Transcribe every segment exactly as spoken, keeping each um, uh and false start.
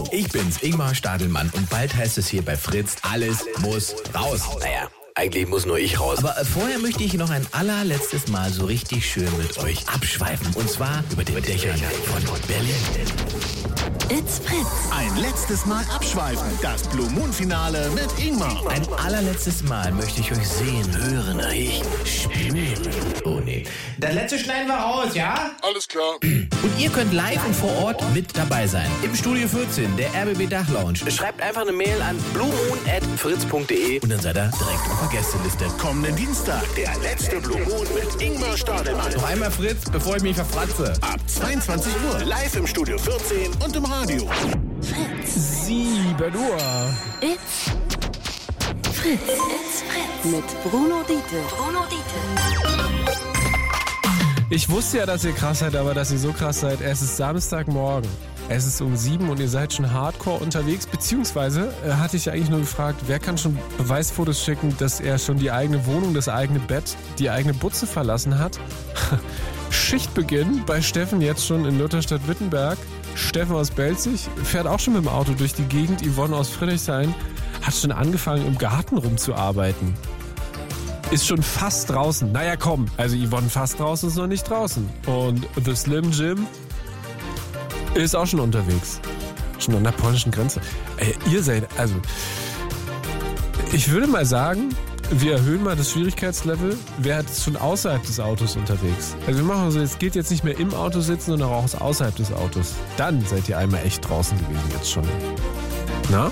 Ich bin's, Ingmar Stadelmann und bald heißt es hier bei Fritz, alles muss raus. Naja, eigentlich muss nur ich raus. Aber äh, vorher möchte ich noch ein allerletztes Mal so richtig schön mit euch abschweifen. Und zwar über den Dächern von Berlin. It's Fritz. Ein letztes Mal abschweifen. Das Blue Moon Finale mit Ingmar. Ein allerletztes Mal möchte ich euch sehen, hören, riechen, spüren. Oh nee. Das letzte schneiden wir raus, ja? Alles klar. Und ihr könnt live und vor Ort mit dabei sein. Im Studio vierzehn, der R B B Dachlounge. Schreibt einfach eine Mail an bluemoon at fritz punkt de und dann seid ihr direkt auf der Gästeliste. Kommenden Dienstag, der letzte Blue Moon mit Ingmar Stadelmann. Noch einmal Fritz, bevor ich mich verfratze. Ab zweiundzwanzig Uhr live im Studio vierzehn und im Radio. Fritz. sieben Uhr. It's Fritz. It's Fritz. Mit Bruno Dietl. Bruno Dietl. Ich wusste ja, dass ihr krass seid, aber dass ihr so krass seid. Es ist Samstagmorgen. Es ist um sieben und ihr seid schon hardcore unterwegs. Beziehungsweise äh, hatte ich eigentlich nur gefragt, wer kann schon Beweisfotos schicken, dass er schon die eigene Wohnung, das eigene Bett, die eigene Butze verlassen hat? Schichtbeginn bei Steffen jetzt schon in Lutherstadt-Wittenberg. Steffen aus Belzig fährt auch schon mit dem Auto durch die Gegend. Yvonne aus Friedrichshain hat schon angefangen, im Garten rumzuarbeiten. Ist schon fast draußen. Naja, komm. Also Yvonne fast draußen, ist noch nicht draußen. Und The Slim Jim ist auch schon unterwegs. Schon an der polnischen Grenze. Ey, ihr seid, also ich würde mal sagen, wir erhöhen mal das Schwierigkeitslevel. Wer ist schon außerhalb des Autos unterwegs? Also wir machen so, es geht jetzt nicht mehr im Auto sitzen, sondern auch außerhalb des Autos. Dann seid ihr einmal echt draußen gewesen jetzt schon. Na?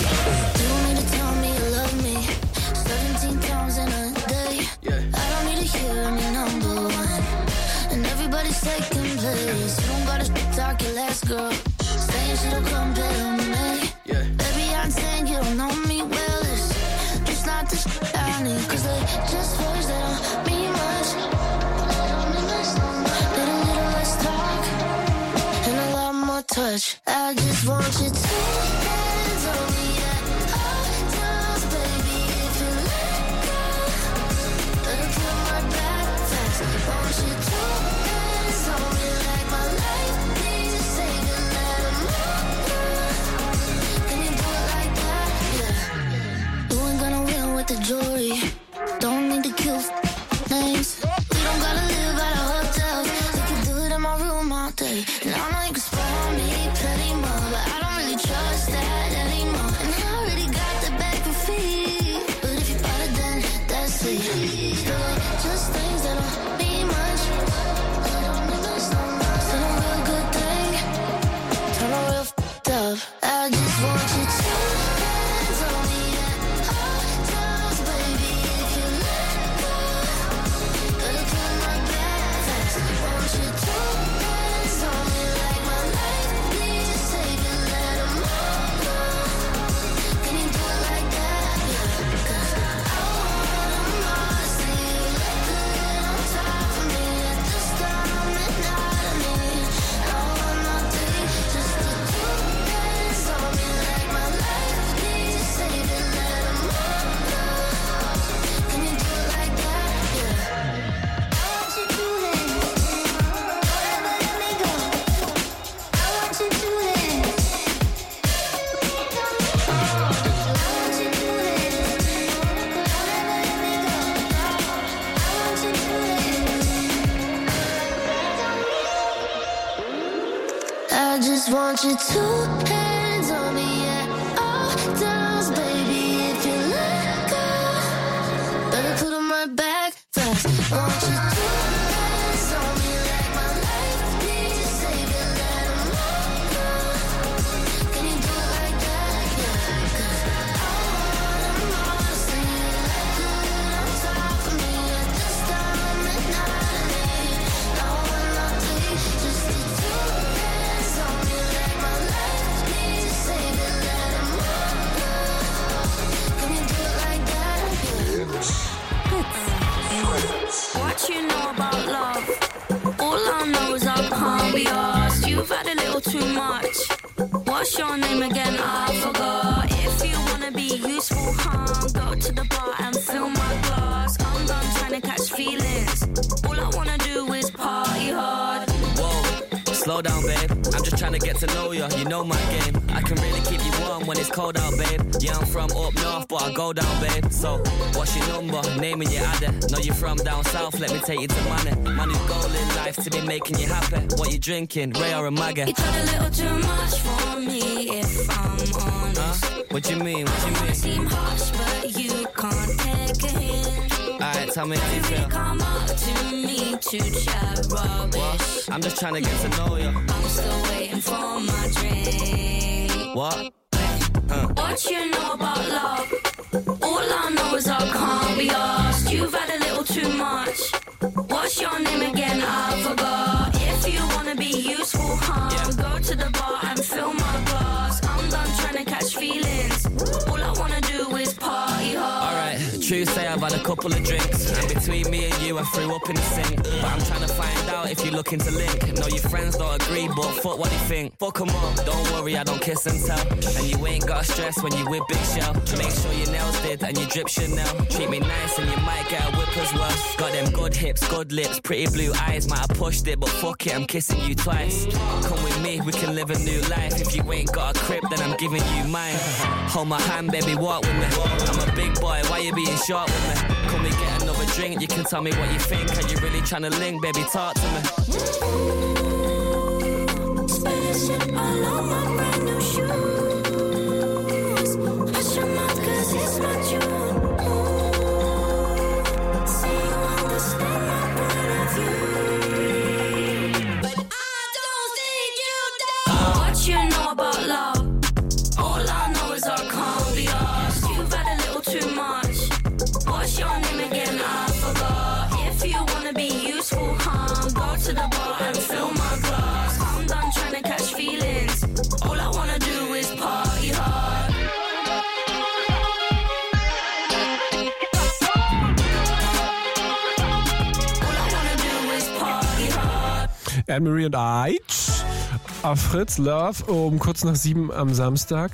Touch. I just want you to hands on me at all times, baby. If you let go, let it feel my back fast. Want you to hands on me like my life needs saving. Let 'em know. Can you do it like that? Yeah. You ain't gonna win with the jewelry. Don't need to kill names. We don't gotta live at a hotel. You can do it in my room all day. And I know you can spoil me plenty more, but I don't really trust that anymore. And I already got the back for free. But if you bought it, then that's it. Still just things that don't mean much. Still a real good thing. Turn a real f***ed up. I just want you to hands on me at all times, baby. If you let go, let it feel my back fast. Want you to hands on me like my life needs saving. Let 'em know. Can you do it like that? Yeah. 'Cause I wanna see you look good on top of me at this time at night. I mean, I wanna be just the two hands on me like my life needs saving. Let 'em know. Can you do it like that? Yeah. I want you to dance. Forever let me go. I want you to dance. I want you to dance. Forever let me go. I want you to dance. I just want you two hands on me at all times, baby. If you let go, better put 'em right back fast. Want you two hands on me like my life needs saving. Let 'em know. Can you do it like that? Yeah. 'Cause I wanna see you look good on top of me at this time at night. I mean, I wanna be just the two hands on me like my life needs saving. Let 'em know. Can you do it like that? Yeah. What you know about love? All I know is I can't be asked. You've had a little too much. What's your name again? I forgot. If you wanna be useful, calm, go to the bar and fill my glass. I'm done trying to catch feelings. All I wanna do is party hard. Whoa, slow down, babe. I I'm just trying to get to know ya, you know my game. I can really keep you warm when it's cold out, babe. Yeah, I'm from up north, but I go down, babe. So, what's your number? Name and your adder. Know you're from down south, let me take you to Manor. My new goal in life to be making you happy. What you drinking, Ray or a Magga? You talk a little too much for me, if I'm honest. Huh? What you mean, what I you don't wanna mean? seem harsh, but you can't take a hint. Alright, tell me how you You really feel. come up to me to chat rubbish. What? I'm just trying to get to know you. I'm still waiting for my drink. What? What you know about love? All I know is I can't be asked. You've had a little too much. What's your name again? I forgot. If you wanna be useful, huh? Yeah. Go to the bar and fill my glass. I'm done trying to catch feelings. All I wanna do is party hard. Alright, true say I've had a couple of drinks. And between me and you I threw up in the sink. But I'm trying to find out if you're looking to link. Know your friends don't agree, but fuck what they think. Fuck 'em up, don't worry, I don't kiss and tell. And you ain't gotta stress when you with Big Shell. Make sure your nails did and you drip Chanel. Treat me nice and you might get a whip as well. Got them good hips, good lips, pretty blue eyes. Might have pushed it, but fuck it, I'm kissing you twice. Come with me, we can live a new life. If you ain't got a crib, then I'm giving you mine. Hold my hand, baby, walk with me. I'm a big boy, why you being short with me? Come and get another drink, you can tell me what you think. Are you really trying to link, baby, talk to me. Spaceship all on my brand new shoes. Hush your mouth 'cause it's my June. See you understand my point of view. But I don't think you do. What you know about love? All I know is I can't be asked. You've had a little too much. What's your name again? I forgot. If you wanna be useful, huh? Go to the bar and fill my glass. I'm done trying to catch feelings. All I wanna do is party hard. All I wanna do is party hard. Anne-Marie und I auf Fritz Love um kurz nach sieben am Samstag.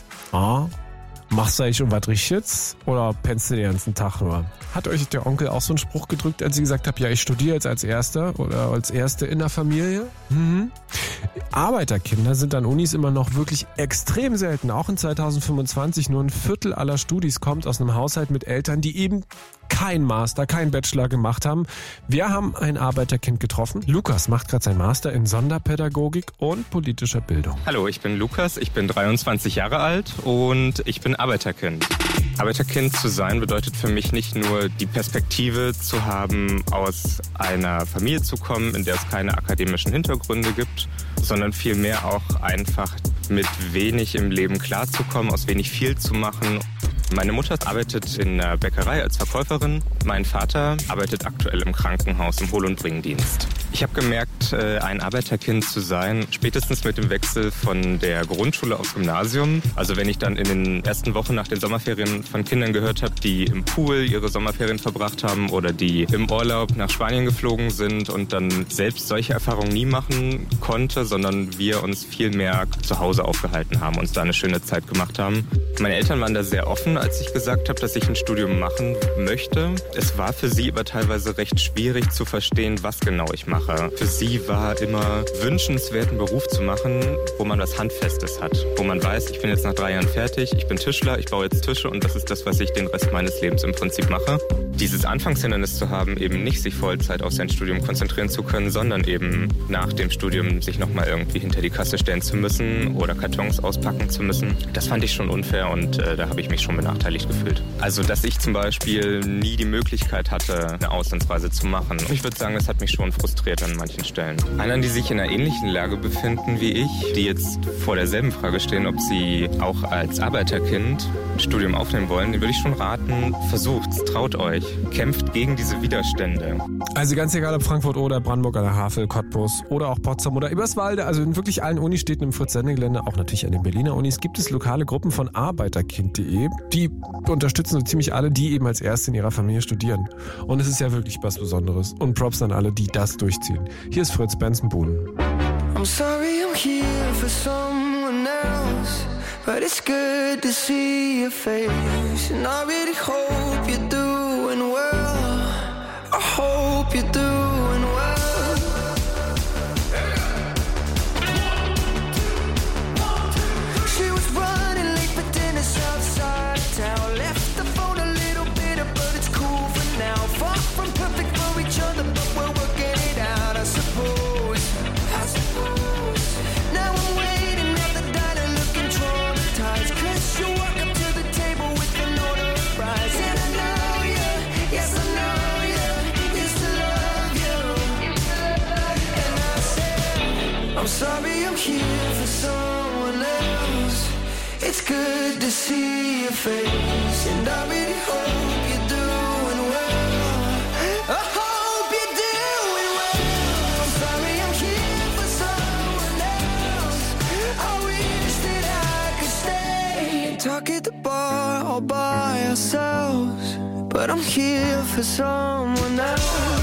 Ah, machst du eigentlich schon was Richtiges oder pennst du den ganzen Tag nur? Hat euch der Onkel auch so einen Spruch gedrückt, als sie gesagt hat, ja, ich studiere jetzt als Erster oder als Erste in der Familie? Mhm. Arbeiterkinder sind an Unis immer noch wirklich extrem selten. Auch in zweitausendfünfundzwanzig nur ein Viertel aller Studis kommt aus einem Haushalt mit Eltern, die eben kein Master, kein Bachelor gemacht haben. Wir haben ein Arbeiterkind getroffen. Lukas macht gerade sein Master in Sonderpädagogik und politischer Bildung. Hallo, ich bin Lukas, ich bin dreiundzwanzig Jahre alt und ich bin Arbeiterkind. Arbeiterkind zu sein bedeutet für mich nicht nur die Perspektive zu haben, aus einer Familie zu kommen, in der es keine akademischen Hintergründe gibt, sondern vielmehr auch einfach mit wenig im Leben klarzukommen, aus wenig viel zu machen. Meine Mutter arbeitet in der Bäckerei als Verkäuferin. Mein Vater arbeitet aktuell im Krankenhaus im Hol- und Bringdienst. Ich habe gemerkt, ein Arbeiterkind zu sein, spätestens mit dem Wechsel von der Grundschule aufs Gymnasium. Also wenn ich dann in den ersten Wochen nach den Sommerferien von Kindern gehört habe, die im Pool ihre Sommerferien verbracht haben oder die im Urlaub nach Spanien geflogen sind und dann selbst solche Erfahrungen nie machen konnte, sondern wir uns viel mehr zu Hause aufgehalten haben, uns da eine schöne Zeit gemacht haben. Meine Eltern waren da sehr offen, als ich gesagt habe, dass ich ein Studium machen möchte. Es war für sie aber teilweise recht schwierig zu verstehen, was genau ich mache. Für sie war immer wünschenswert, einen Beruf zu machen, wo man was Handfestes hat. Wo man weiß, ich bin jetzt nach drei Jahren fertig, ich bin Tischler, ich baue jetzt Tische und das ist das, was ich den Rest meines Lebens im Prinzip mache. Dieses Anfangshindernis zu haben, eben nicht sich Vollzeit auf sein Studium konzentrieren zu können, sondern eben nach dem Studium sich nochmal irgendwie hinter die Kasse stellen zu müssen oder Kartons auspacken zu müssen, das fand ich schon unfair und äh, da habe ich mich schon benachteiligt gefühlt. Also, dass ich zum Beispiel nie die Möglichkeit hatte, eine Auslandsreise zu machen. Ich würde sagen, das hat mich schon frustriert an manchen Stellen. Anderen, die sich in einer ähnlichen Lage befinden wie ich, die jetzt vor derselben Frage stehen, ob sie auch als Arbeiterkind ein Studium aufnehmen wollen, den würde ich schon raten, versucht's, traut euch, kämpft gegen diese Widerstände. Also ganz egal, ob Frankfurt oder Brandenburg an der Havel, Cottbus oder auch Potsdam oder Eberswalde, also in wirklich allen Unistädten im Fritz-Sende-Gelände, auch natürlich an den Berliner Unis, gibt es lokale Gruppen von arbeiterkind punkt de, die unterstützen so ziemlich alle, die eben als Erste in ihrer Familie studieren. Und es ist ja wirklich was Besonderes. Und Props an alle, die das durchziehen. Hier ist Fritz Benson-Boone. I'm sorry I'm here for someone else, but it's good to see your face. And I really hope you're doing well. I hope you're doing well. to see your face, and I really hope you're doing well. I hope you're doing well. I'm sorry I'm here for someone else. I wish that I could stay and talk at the bar all by ourselves, but I'm here for someone else.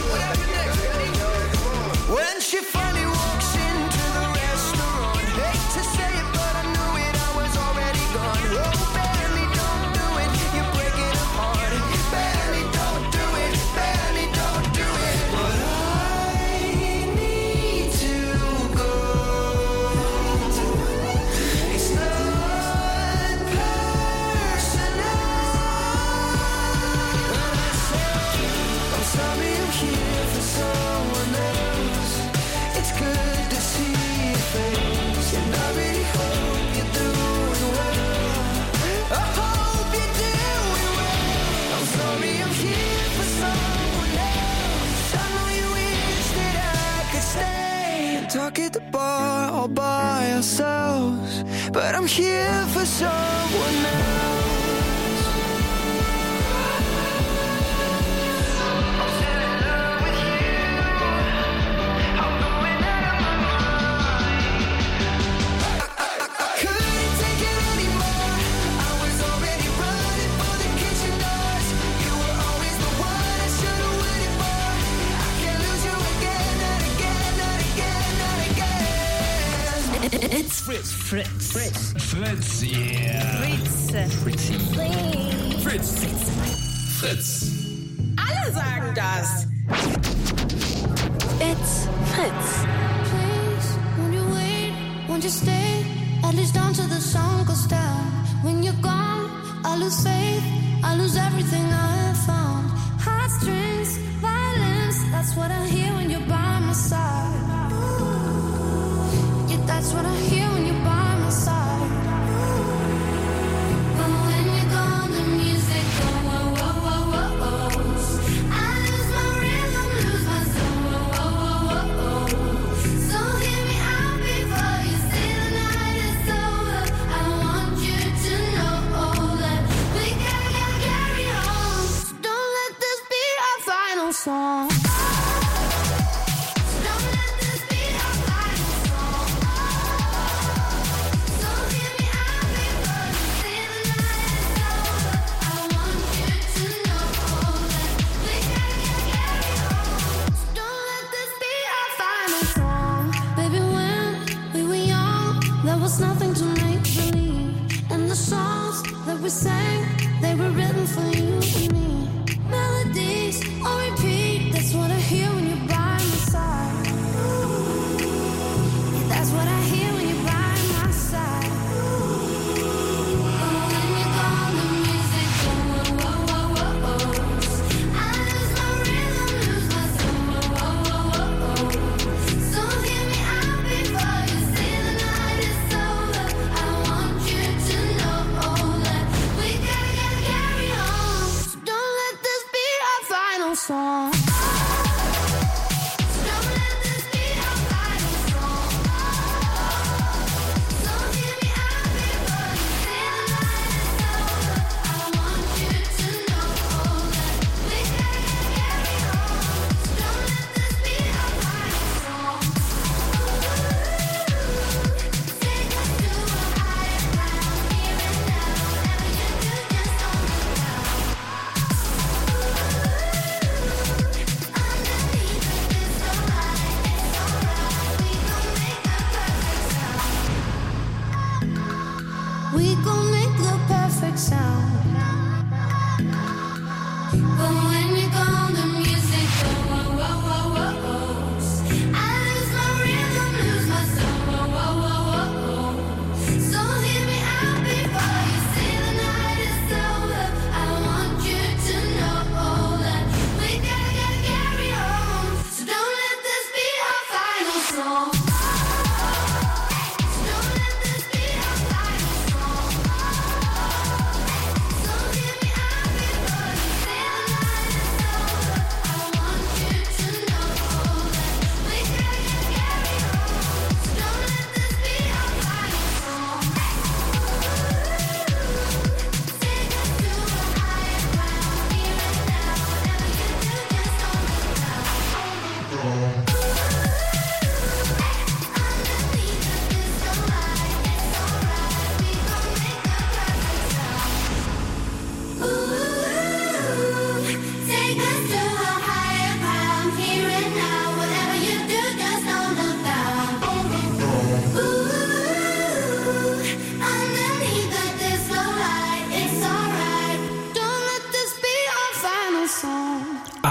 When she finally walks into the restaurant, hate to say it, but I knew it, I was already gone. Oh, barely don't do it, you're breaking her heart. Barely don't do it, barely don't do it. But I need to go. It's not personal. I'm sorry I'm here for someone else. It's good to see your face, and I really hope you're doing well. I hope you're doing well. I'm sorry I'm here for someone else. I know you wish that I could stay and talk at the bar all by ourselves, but I'm here for someone else. Couldn't take it anymore. I was already running for the kitchen doors. You were always the one I should have waited for. I can't lose you again, not again, not again, not again. It's Fritz. Fritz. Fritz. Fritz, yeah. Fritz. Fritzi. Fritz. Fritz. Alle sagen das. It's Fritz. Please, won't you wait, won't you stay, at least until the sun goes down. When you're gone, I lose faith, I lose everything I have found. Heartstrings, violence, that's what I hear when you're by my side. Yeah, that's what I hear when you're by my side. But when you're gone, the music goes, whoa, whoa, whoa, whoa, whoa. I lose my rhythm, lose my soul, whoa, whoa, whoa, whoa. So hear me out before you say the night is over. I want you to know that we gotta, gotta carry on. So don't let this be our final song. So don't let this be our final song. So hear me out before you say the night is over. I want you to know that we gotta, gotta carry on. So don't let this be our final song. Baby, when we were young, there was nothing to make believe. And the songs that we sang, they were written for you and me. Melodies on repeat, that's what I hear when you're by my side. Yeah, that's what I hear when you're by my side. But when you're gone, the music goes, whoa, whoa, whoa, whoa. I lose my rhythm, lose my soul, whoa, whoa, whoa, whoa. So hear me out before you say the night is over. I want you to know that we gotta, gotta carry on. So don't let this be our final song. So don't let this be our final song. So hear me out before you say the night is over. I want you to know that we gotta, gotta carry on. So don't let this be our final song. Take us to a higher ground, here and now. Whatever you do, just don't look down. Underneath it, it's alright, it's alright. We gon' make the perfect sound. We gon' make the perfect sound. But when you're gone, the music goes, whoa, whoa, whoa, whoa, whoa. I lose my rhythm, lose my soul, whoa, whoa, whoa, whoa, whoa. So hear me out before you say the night is over. I want you to know that we gotta, gotta carry on. So don't let this be our final song. So don't let this be our final song.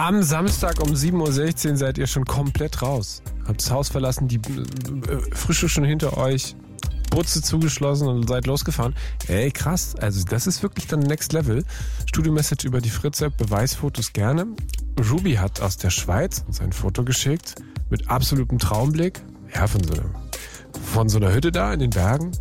Am Samstag um sieben Uhr sechzehn seid ihr schon komplett raus. Habt das Haus verlassen, die äh, Frische schon hinter euch, Butze zugeschlossen und seid losgefahren. Ey, krass. Also das ist wirklich dann Next Level. Studio-Message über die Fritz-App, Beweisfotos gerne. Ruby hat aus der Schweiz uns ein Foto geschickt mit absolutem Traumblick. Ja, von so einer, von so einer Hütte da in den Bergen.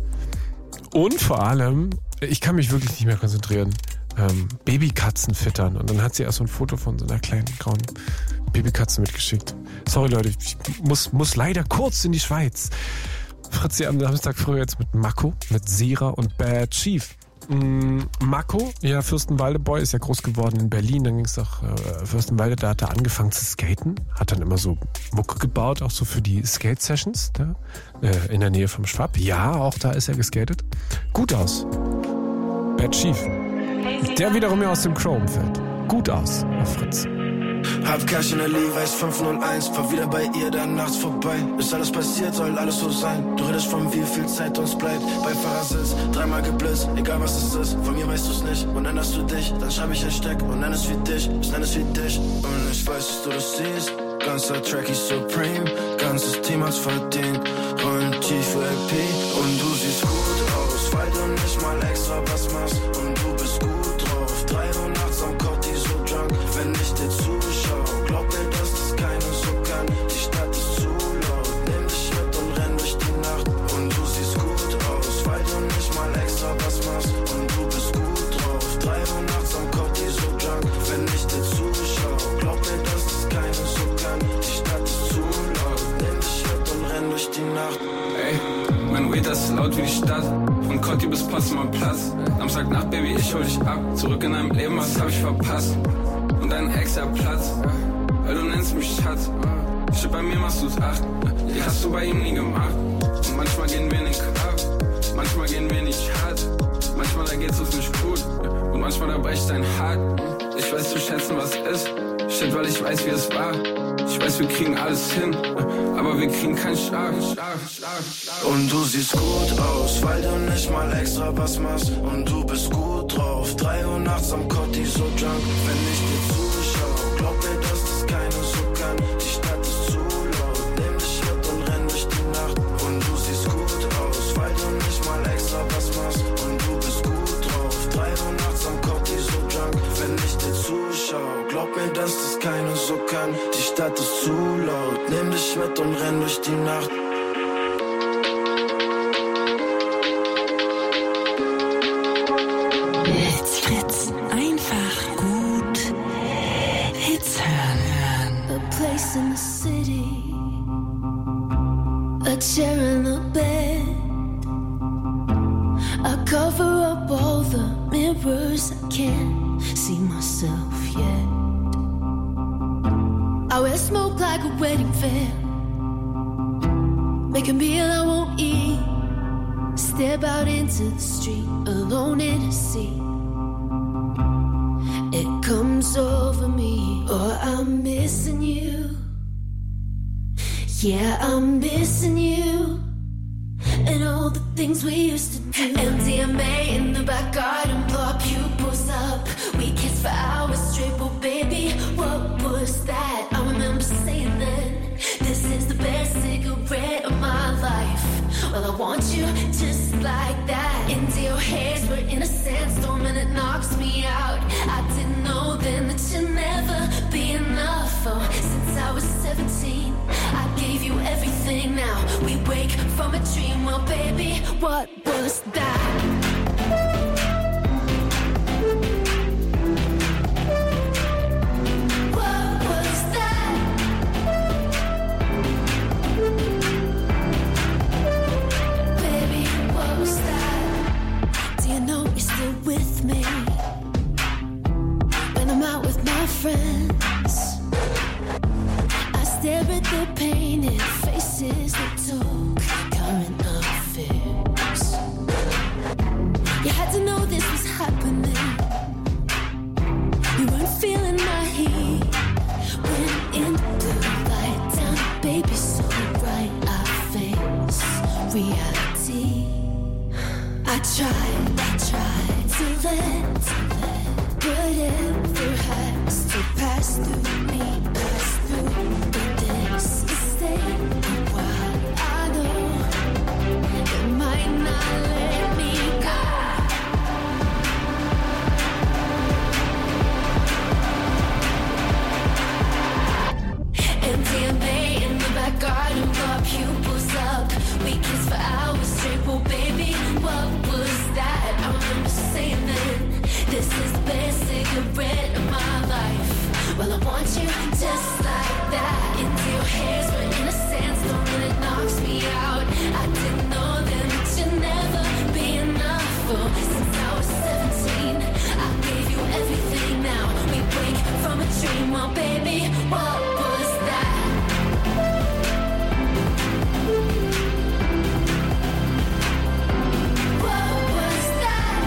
Und vor allem, ich kann mich wirklich nicht mehr konzentrieren, ähm, Babykatzen füttern. Und dann hat sie auch so ein Foto von so einer kleinen grauen Babykatze mitgeschickt. Sorry Leute, ich muss, muss leider kurz in die Schweiz. Fritzi am Samstag früh jetzt mit Mako, mit Sira und Bad Chief. Mm, Mako, ja, Fürstenwalde-Boy, ist ja groß geworden in Berlin. Dann ging es doch äh, Fürstenwalde, da hat er angefangen zu skaten. Hat dann immer so Mucke gebaut, auch so für die Skate-Sessions da, äh, in der Nähe vom Schwab. Ja, auch da ist er geskatet. Gut aus. Bad Chief. Der wiederum ja aus dem Crow-Umfeld. Gut aus auf Fritz. Hab Cash in der Levi's fünf null eins, fahr wieder bei ihr, dann nachts vorbei. Ist alles passiert, soll alles so sein. Du redest von wie viel Zeit uns bleibt. Bei Fahrersitz, dreimal geblitzt, egal was es ist. Von mir weißt du's nicht und änderst du dich. Dann schreib ich Hashtag und nenn es wie dich, ich nenn es wie dich. Und ich weiß, dass du das siehst. Ganzer Tracky Supreme, ganzes Team hat's verdient. Rollen tiefe L P und du siehst gut aus, weil du nicht mal extra was machst. Und du bist gut drauf, drei Uhr nachts am Cotti so drunk. Wenn ich dir zuschaue, glaub mir, dass das keiner so kann. Die Stadt ist zu laut, nimm dich mit und renn durch die Nacht. Und du siehst gut aus, weil du nicht mal extra was machst. Und du bist gut drauf, drei Uhr nachts am Cotti so drunk. Wenn ich dir zuschaue, glaub mir, dass das keiner so kann. Die Stadt ist zu laut, nimm dich mit und renn durch die Nacht. Ey, mein Weed ist laut wie die Stadt. Von Cotti bis Potsdamer Platz. Samstagnacht, Baby, ich hol dich ab. Zurück in deinem Leben, was hab ich verpasst? Und dein Ex hat Platz, weil du nennst mich Schatz. Shit, bei mir machst du's acht, die hast du bei ihm nie gemacht. Und manchmal gehen wir nicht ab, manchmal gehen wir nicht hart. Manchmal da geht's uns nicht gut und manchmal da bricht dein Hart. Ich weiß zu schätzen, was ist, shit, weil ich weiß, wie es war. Ich weiß, wir kriegen alles hin, aber wir kriegen keinen Schlag. Und du siehst gut aus, weil du nicht mal extra was machst. Und du bist gut drauf, drei Uhr nachts am Cotti so drunk. Wenn ich dir zuschaue, glaub mir, dass das keiner so kann. Die Stadt ist zu laut, nimm dich mit und renn durch die Nacht. Und du siehst gut aus, weil du nicht mal extra was machst. Und du bist gut drauf, drei Uhr nachts am Cotti so drunk. Wenn ich dir zuschaue, glaub mir, dass das keiner so kann. Die Stadt ist zu laut, nimm dich mit und renn durch die Nacht. Hits Fritz, einfach gut. Hits hören. A place in the city, a chair in the bed. I cover up all the mirrors, I can't see myself yet. I wear smoke like a wedding veil, make a meal I won't eat. Step out into the street, alone in a sea. It comes over me, oh, I'm missing you. Yeah, I'm missing you. And all the things we used to do. M D M A in the back garden, blow our pupils up. We kissed for hours straight, well baby, what was that? I remember saying then, this is the best cigarette of my life. Well, I want you just like that. Into your hairs, we're in a sandstorm and it knocks me out. I didn't know then that you'd never be enough. Oh, since I was seventeen, I gave you everything. Now we wake from a dream. Well, baby, what was that? With me when I'm out with my friends, I stare at the painted faces that talk current affairs. You had to know this was happening. You weren't feeling my heat when in the blue light down, baby, so bright I face reality. I tried, I tried to let, to let whatever has to pass through me. what was that? I remember saying then, this is the best cigarette of my life. Well, I want you just like that. Into your hairs, but in a sandstorm and it knocks me out. I didn't know then that you'd never be enough. Oh, since I was seventeen, I gave you everything. Now we wake from a dream. Oh, baby, what was that? What was that?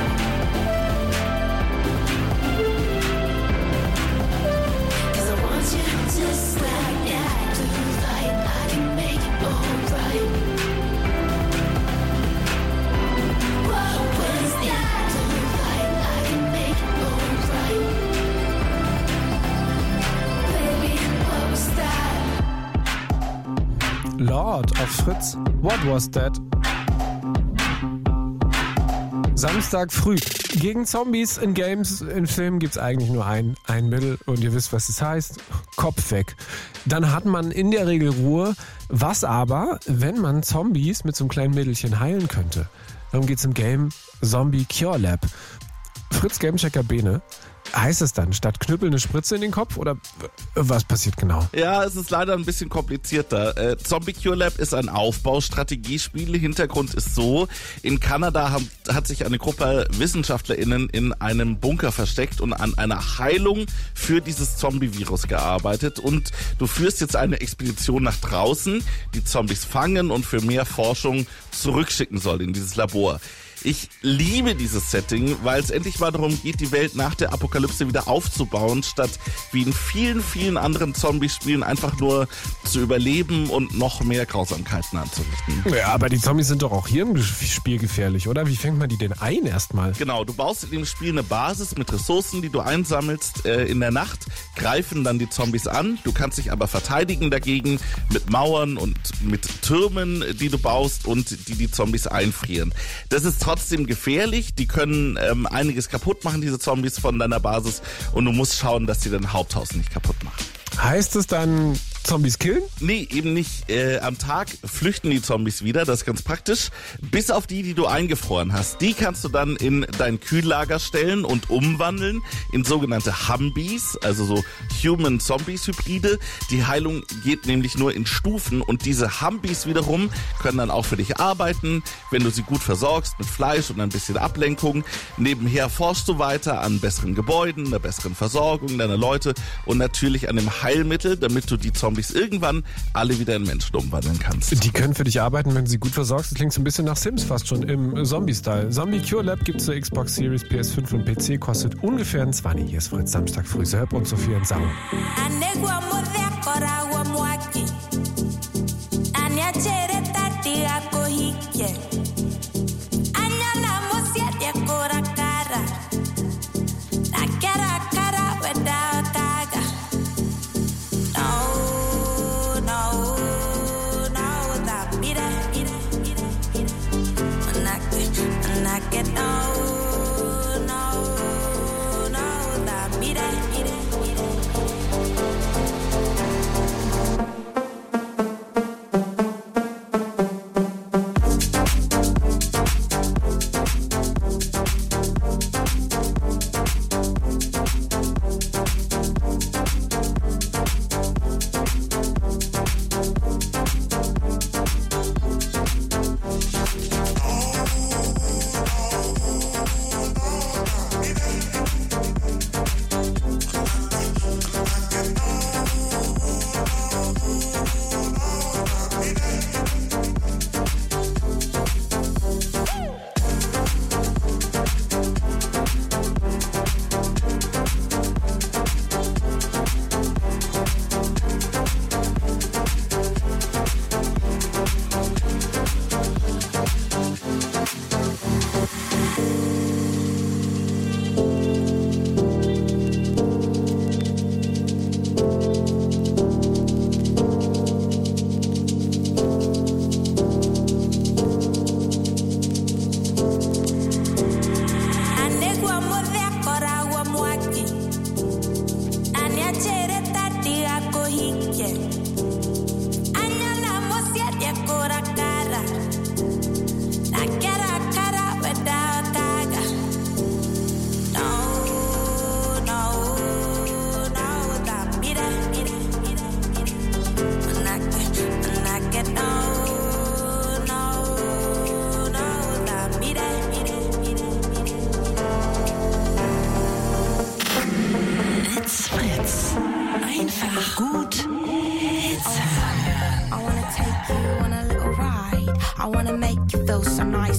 'Cause I want you just like that. Do right, I can make it alright. What was that? Do right, I can make it alright. Baby, what was that? Lord auf Fritz. What was that? Samstag früh. Gegen Zombies in Games, in Filmen gibt's eigentlich nur ein, ein Mittel und ihr wisst, was es heißt. Kopf weg. Dann hat man in der Regel Ruhe. Was aber, wenn man Zombies mit so einem kleinen Mittelchen heilen könnte? Darum geht's im Game Zombie Cure Lab. Fritz Gamechecker Bene. Heißt es dann, statt Knüppel eine Spritze in den Kopf oder was passiert genau? Ja, es ist leider ein bisschen komplizierter. Äh, Zombie Cure Lab ist ein Aufbaustrategiespiel. Hintergrund ist so, in Kanada haben, hat sich eine Gruppe WissenschaftlerInnen in einem Bunker versteckt und an einer Heilung für dieses Zombie-Virus gearbeitet. Und du führst jetzt eine Expedition nach draußen, die Zombies fangen und für mehr Forschung zurückschicken soll in dieses Labor. Ich liebe dieses Setting, weil es endlich mal darum geht, die Welt nach der Apokalypse wieder aufzubauen, statt wie in vielen, vielen anderen Zombie-Spielen einfach nur zu überleben und noch mehr Grausamkeiten anzurichten. Ja, aber die Zombies sind doch auch hier im Spiel gefährlich, oder? Wie fängt man die denn ein erstmal? Genau, du baust in dem Spiel eine Basis mit Ressourcen, die du einsammelst äh, in der Nacht, greifen dann die Zombies an. Du kannst dich aber verteidigen dagegen mit Mauern und mit Türmen, die du baust und die die Zombies einfrieren. Das ist trotzdem gefährlich. Die können ähm, einiges kaputt machen, diese Zombies von deiner Basis. Und du musst schauen, dass sie dein Haupthaus nicht kaputt machen. Heißt es dann Zombies killen? Nee, eben nicht. Äh, am Tag flüchten die Zombies wieder, das ist ganz praktisch. Bis auf die, die du eingefroren hast. Die kannst du dann in dein Kühllager stellen und umwandeln in sogenannte Humbies, also so Human-Zombies-Hybride. Die Heilung geht nämlich nur in Stufen und diese Humbies wiederum können dann auch für dich arbeiten, wenn du sie gut versorgst mit Fleisch und ein bisschen Ablenkung. Nebenher forschst du weiter an besseren Gebäuden, einer besseren Versorgung deiner Leute und natürlich an dem Heilmittel, damit du die Zombies irgendwann alle wieder in Menschen umwandeln kannst. Die können für dich arbeiten, wenn du sie gut versorgst. Das klingt so ein bisschen nach Sims fast schon im Zombie-Style. Zombie Cure Lab gibt's zur Xbox Series, P S fünf und P C, kostet ungefähr ein zwanzig. Hier ist Fritz, Samstag früh. Serb und Sophia in Sau.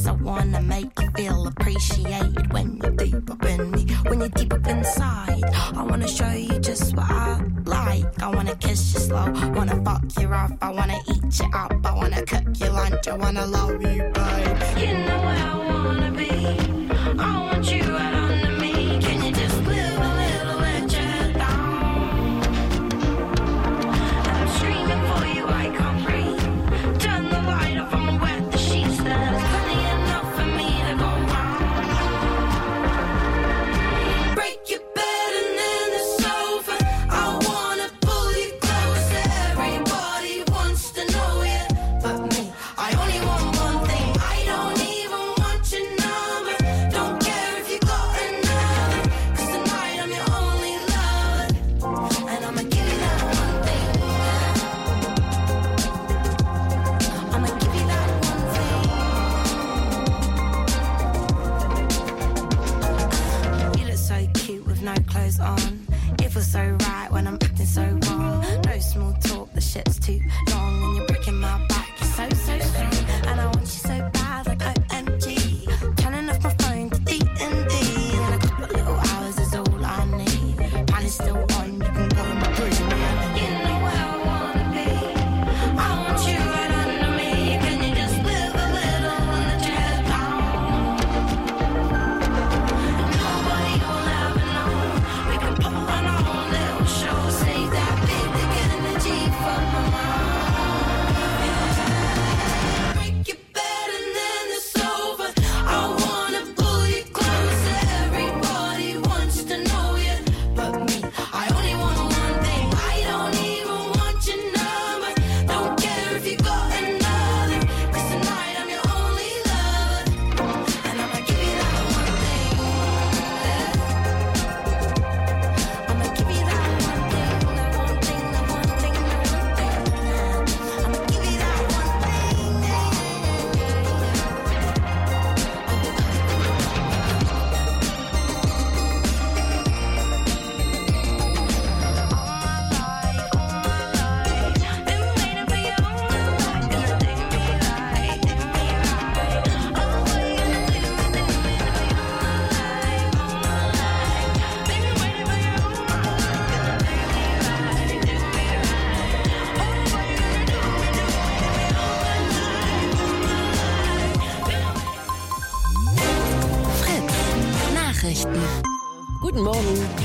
I wanna make you feel appreciated when you're deep up in me, when you're deep up inside. I wanna show you just what I like. I wanna kiss you slow, wanna fuck you rough. I wanna eat you up, I wanna cook you lunch, I wanna love you, babe. You know where I wanna be, I want you right under me. Can you just live a little let your head down? And I'm screaming for you, I can't breathe. Turn the light off, I'ma wet the sheets. There's plenty enough for me to go round. Break your bed and then the sofa. I wanna pull you closer. Everybody wants to know you, but me, I only want one thing. I don't even want your number. Don't care if you got another, 'cause tonight I'm your only lover. And I'ma give you that one thing. I'ma give you that one thing. You look so cute with no clothes on. It feels so right when I'm acting so wrong. No small talk, the shit's too long. And you're breaking my back, you're so, so strong. And I want you so bad, like O M G. Turning off my phone to D and D. And a couple of little hours is all I need. Plan is still on, you can go and breathe me. You know where I wanna be, I want you right under me. Can you just live a little and let your head down? And nobody will ever know. We can put on our own little show. Save that big to get energy from my mind. Break your bed and then it's over. I wanna pull you closer. Everybody wants to know you, but me, I only want one thing. I don't even want your number. Don't care if you got another, 'cause tonight I'm your only lover. And I'ma give you that one thing. I'ma give you that one thing, that one thing, that one thing, that one thing. I'ma give you that one thing. Nachrichten. Guten Morgen.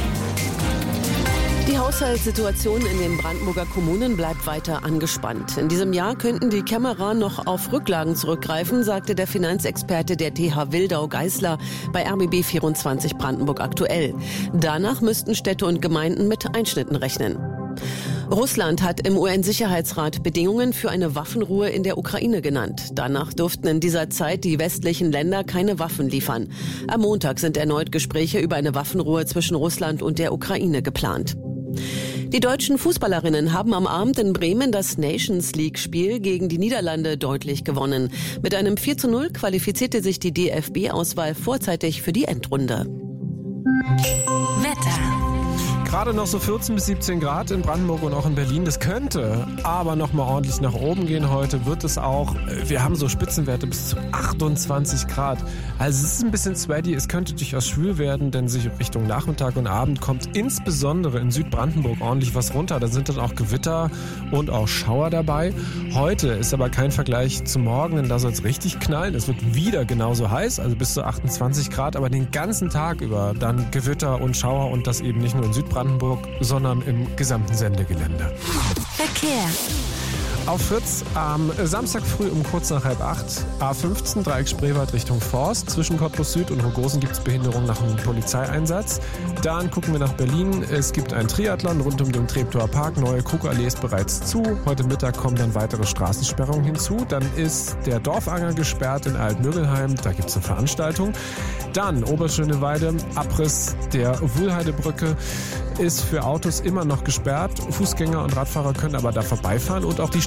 Die Haushaltssituation in den Brandenburger Kommunen bleibt weiter angespannt. In diesem Jahr könnten die Kämmerer noch auf Rücklagen zurückgreifen, sagte der Finanzexperte der T H Wildau Geisler bei R B B vierundzwanzig Brandenburg aktuell. Danach müssten Städte und Gemeinden mit Einschnitten rechnen. Russland hat im U N-Sicherheitsrat Bedingungen für eine Waffenruhe in der Ukraine genannt. Danach durften in dieser Zeit die westlichen Länder keine Waffen liefern. Am Montag sind erneut Gespräche über eine Waffenruhe zwischen Russland und der Ukraine geplant. Die deutschen Fußballerinnen haben am Abend in Bremen das Nations-League-Spiel gegen die Niederlande deutlich gewonnen. Mit einem vier zu null qualifizierte sich die D F B-Auswahl vorzeitig für die Endrunde. Wetter. Gerade noch so vierzehn bis siebzehn Grad in Brandenburg und auch in Berlin. Das könnte aber noch mal ordentlich nach oben gehen. Heute wird es auch. Wir haben so Spitzenwerte bis zu achtundzwanzig Grad. Also es ist ein bisschen sweaty. Es könnte durchaus schwül werden, denn sich Richtung Nachmittag und Abend kommt insbesondere in Südbrandenburg ordentlich was runter. Da sind dann auch Gewitter und auch Schauer dabei. Heute ist aber kein Vergleich zu morgen, denn da soll es richtig knallen. Es wird wieder genauso heiß, also bis zu achtundzwanzig Grad, aber den ganzen Tag über dann Gewitter und Schauer und das eben nicht nur in Südbrandenburg, Brandenburg, sondern im gesamten Sendegelände. Verkehr. Auf Fritz am Samstag früh um kurz nach halb acht, A fünfzehn, Dreieck Spreewald Richtung Forst. Zwischen Cottbus Süd und Rogosen gibt es Behinderung nach einem Polizeieinsatz. Dann gucken wir nach Berlin. Es gibt einen Triathlon rund um den Treptower Park. Neue Kuckallee ist bereits zu. Heute Mittag kommen dann weitere Straßensperrungen hinzu. Dann ist der Dorfanger gesperrt in Altmögelheim. Da gibt es eine Veranstaltung. Dann Oberschöneweide, Abriss der Wuhlheidebrücke ist für Autos immer noch gesperrt. Fußgänger und Radfahrer können aber da vorbeifahren. Und auch die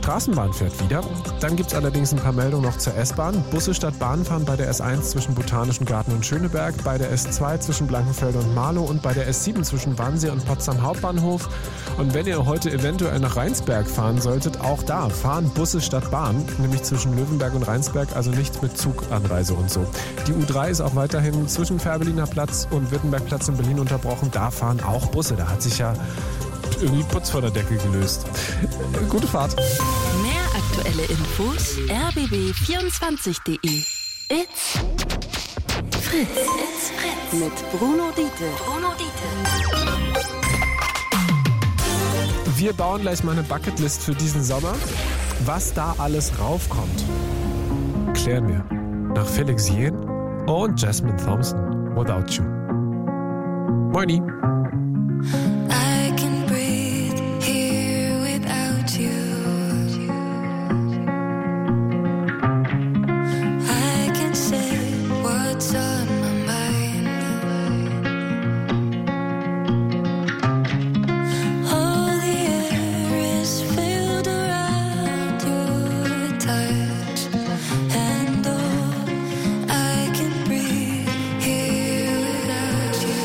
Straßenbahn fährt wieder. Dann gibt es allerdings ein paar Meldungen noch zur S-Bahn. Busse statt Bahn fahren bei der S eins zwischen Botanischen Garten und Schöneberg, bei der S zwei zwischen Blankenfelde und Marlow und bei der S sieben zwischen Wannsee und Potsdam Hauptbahnhof. Und wenn ihr heute eventuell nach Rheinsberg fahren solltet, auch da fahren Busse statt Bahn, nämlich zwischen Löwenberg und Rheinsberg, also nicht mit Zuganreise und so. Die U drei ist auch weiterhin zwischen Fährberliner Platz und Wittenbergplatz in Berlin unterbrochen. Da fahren auch Busse. Da hat sich ja irgendwie Putz vor der Decke gelöst. Gute Fahrt. Mehr aktuelle Infos r b b vierundzwanzig punkt de. It's Fritz. It's Fritz. Mit Bruno Diete. Bruno Diete. Wir bauen gleich mal eine Bucketlist für diesen Sommer. Was da alles raufkommt, klären wir nach Felix Jähn und Jasmine Thompson. Without You. Moini. I can breathe here without you. I can say what's on my mind. All the air is filled around your touch, and oh, I can breathe here without you.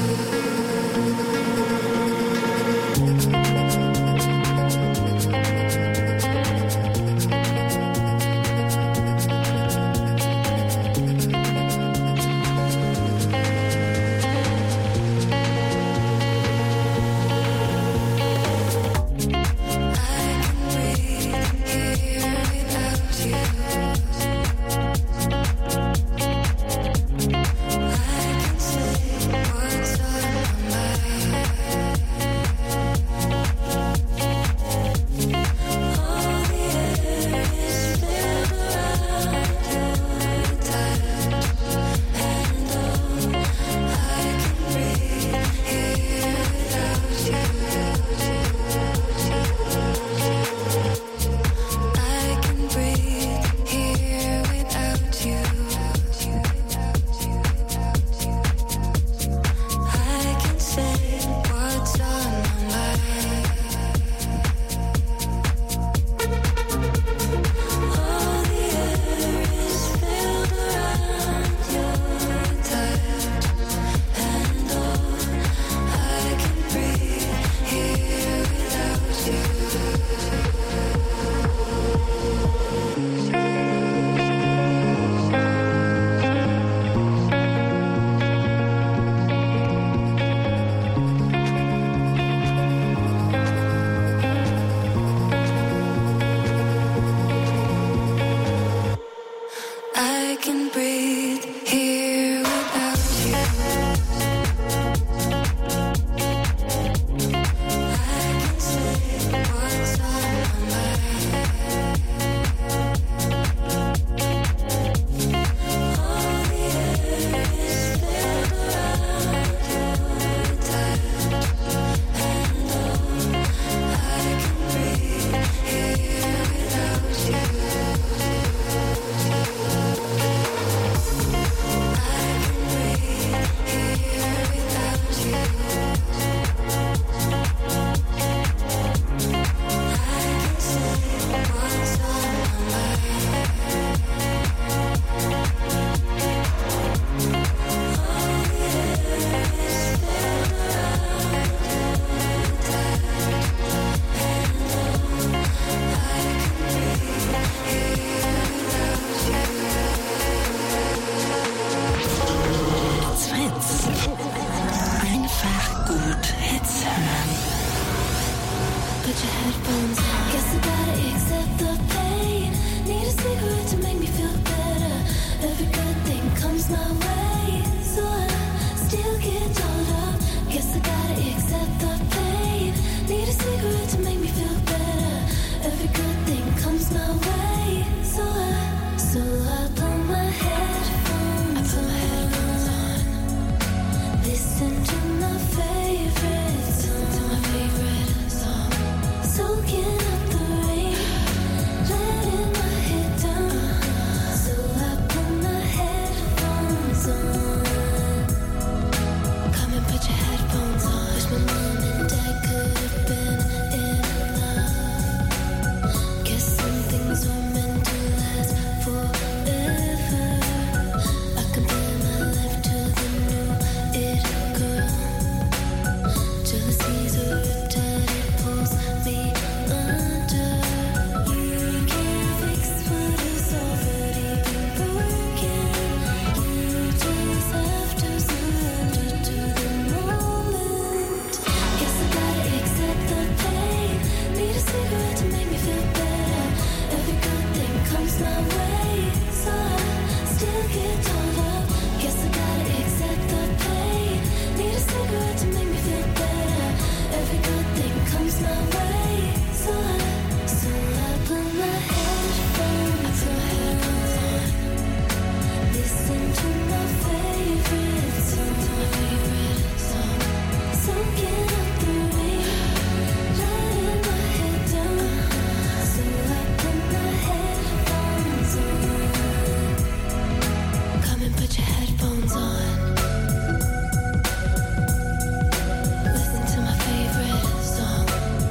I can breathe here without you. I can say what's on my mind. All the air is filled around your touch, and oh, I can breathe here without you. Soaking up the rain, letting my head down. headphones on. Listen to my favorite song.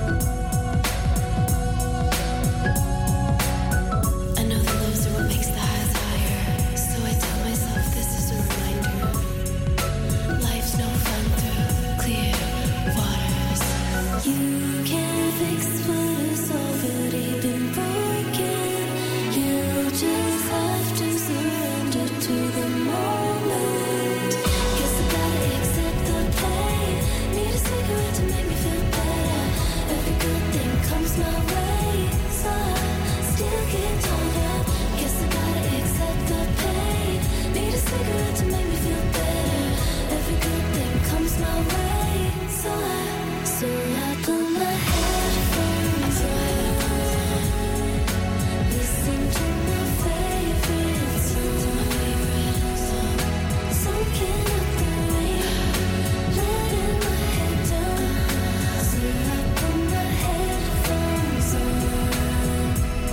I know the lows are what makes the highs higher, so I tell myself this is a reminder. Life's no fun through clear waters. You can't fix what has already been broken. You just have to surrender to the moment. Guess I gotta accept the pain. Need a cigarette to make me feel better. Every good thing comes my way, so I still get told up. Guess I gotta accept the pain. Need a cigarette to make me feel better. Every good thing comes my way, so I, so I put my headphones on. Listen to my favorite song. Soaking up the rain, letting my head down. So I put my headphones on.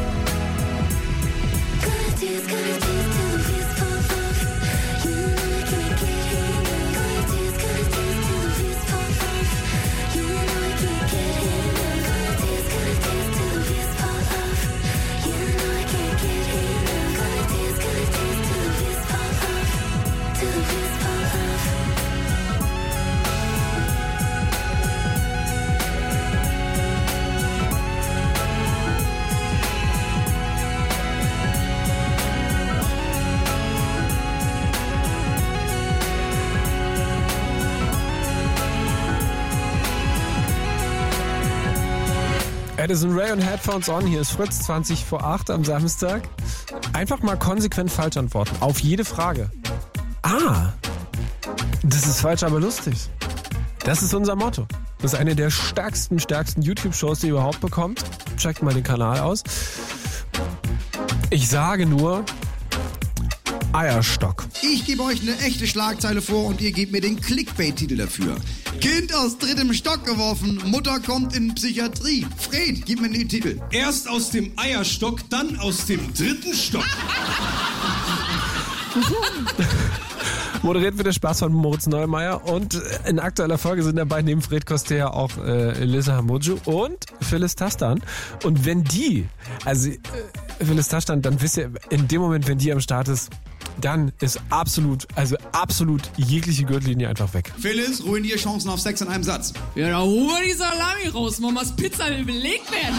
Gonna tease, gonna tease till the fears fall off. You know I can't get enough. Gonna tease, gonna tease till the fears fall off. You know I can't get enough. Gonna tease, gonna tease till the fears fall off. You know I can't get enough. Gonna tease, gonna tease till the fears fall off. Till the fears fall off. Addison Rae und Headphones on. Hier ist Fritz, zwanzig vor acht am Samstag. Einfach mal konsequent falsch antworten. Auf jede Frage. Ah, das ist falsch, aber lustig. Das ist unser Motto. Das ist eine der stärksten, stärksten YouTube-Shows, die ihr überhaupt bekommt. Checkt mal den Kanal aus. Ich sage nur Eierstock. Ich gebe euch eine echte Schlagzeile vor und ihr gebt mir den Clickbait-Titel dafür. Kind aus drittem Stock geworfen, Mutter kommt in Psychiatrie. Fred, gib mir den Titel. Erst aus dem Eierstock, dann aus dem dritten Stock. Moderiert wird der Spaß von Moritz Neumeier und in aktueller Folge sind dabei neben Fred Kostea auch äh, Elisa Hamoudjou und Phyllis Tastan. Und wenn die, also äh, Phyllis Tastan, dann wisst ihr, in dem Moment, wenn die am Start ist, dann ist absolut, also absolut jegliche Gürtellinie einfach weg. Phyllis, ruinier Chancen auf Sex in einem Satz. Ja, da hol mal die Salami raus, Mamas Pizza will belegt werden.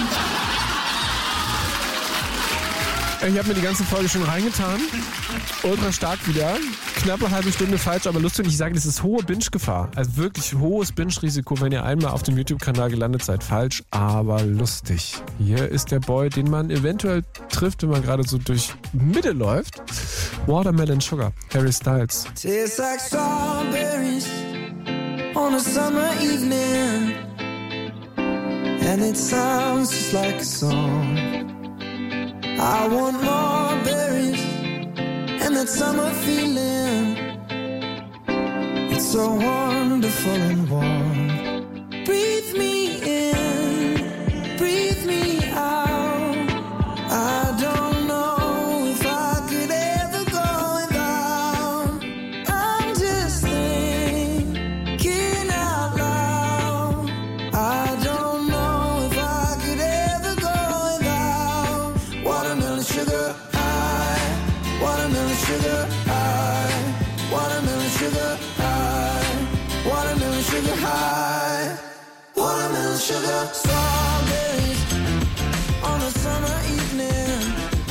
Ich habe mir die ganze Folge schon reingetan. Ultra stark wieder. Knappe halbe Stunde falsch, aber lustig. Und ich sage, das ist hohe Binge-Gefahr. Also wirklich hohes Binge-Risiko, wenn ihr einmal auf dem YouTube-Kanal gelandet seid. Falsch, aber lustig. Hier ist der Boy, den man eventuell trifft, wenn man gerade so durch Mitte läuft. Watermelon Sugar, Harry Styles. Tastes like strawberries on a summer evening, and it sounds just like a song. I want more berries and that summer feeling. It's so wonderful and warm. Breathe me in, breathe me out. I don't know if I could ever go without. I'm just thinking out loud. I don't know if I could ever go without. Watermelon sugar high, watermelon sugar high, watermelon sugar high, watermelon sugar high, watermelon sugar. Strawberries on a summer evening,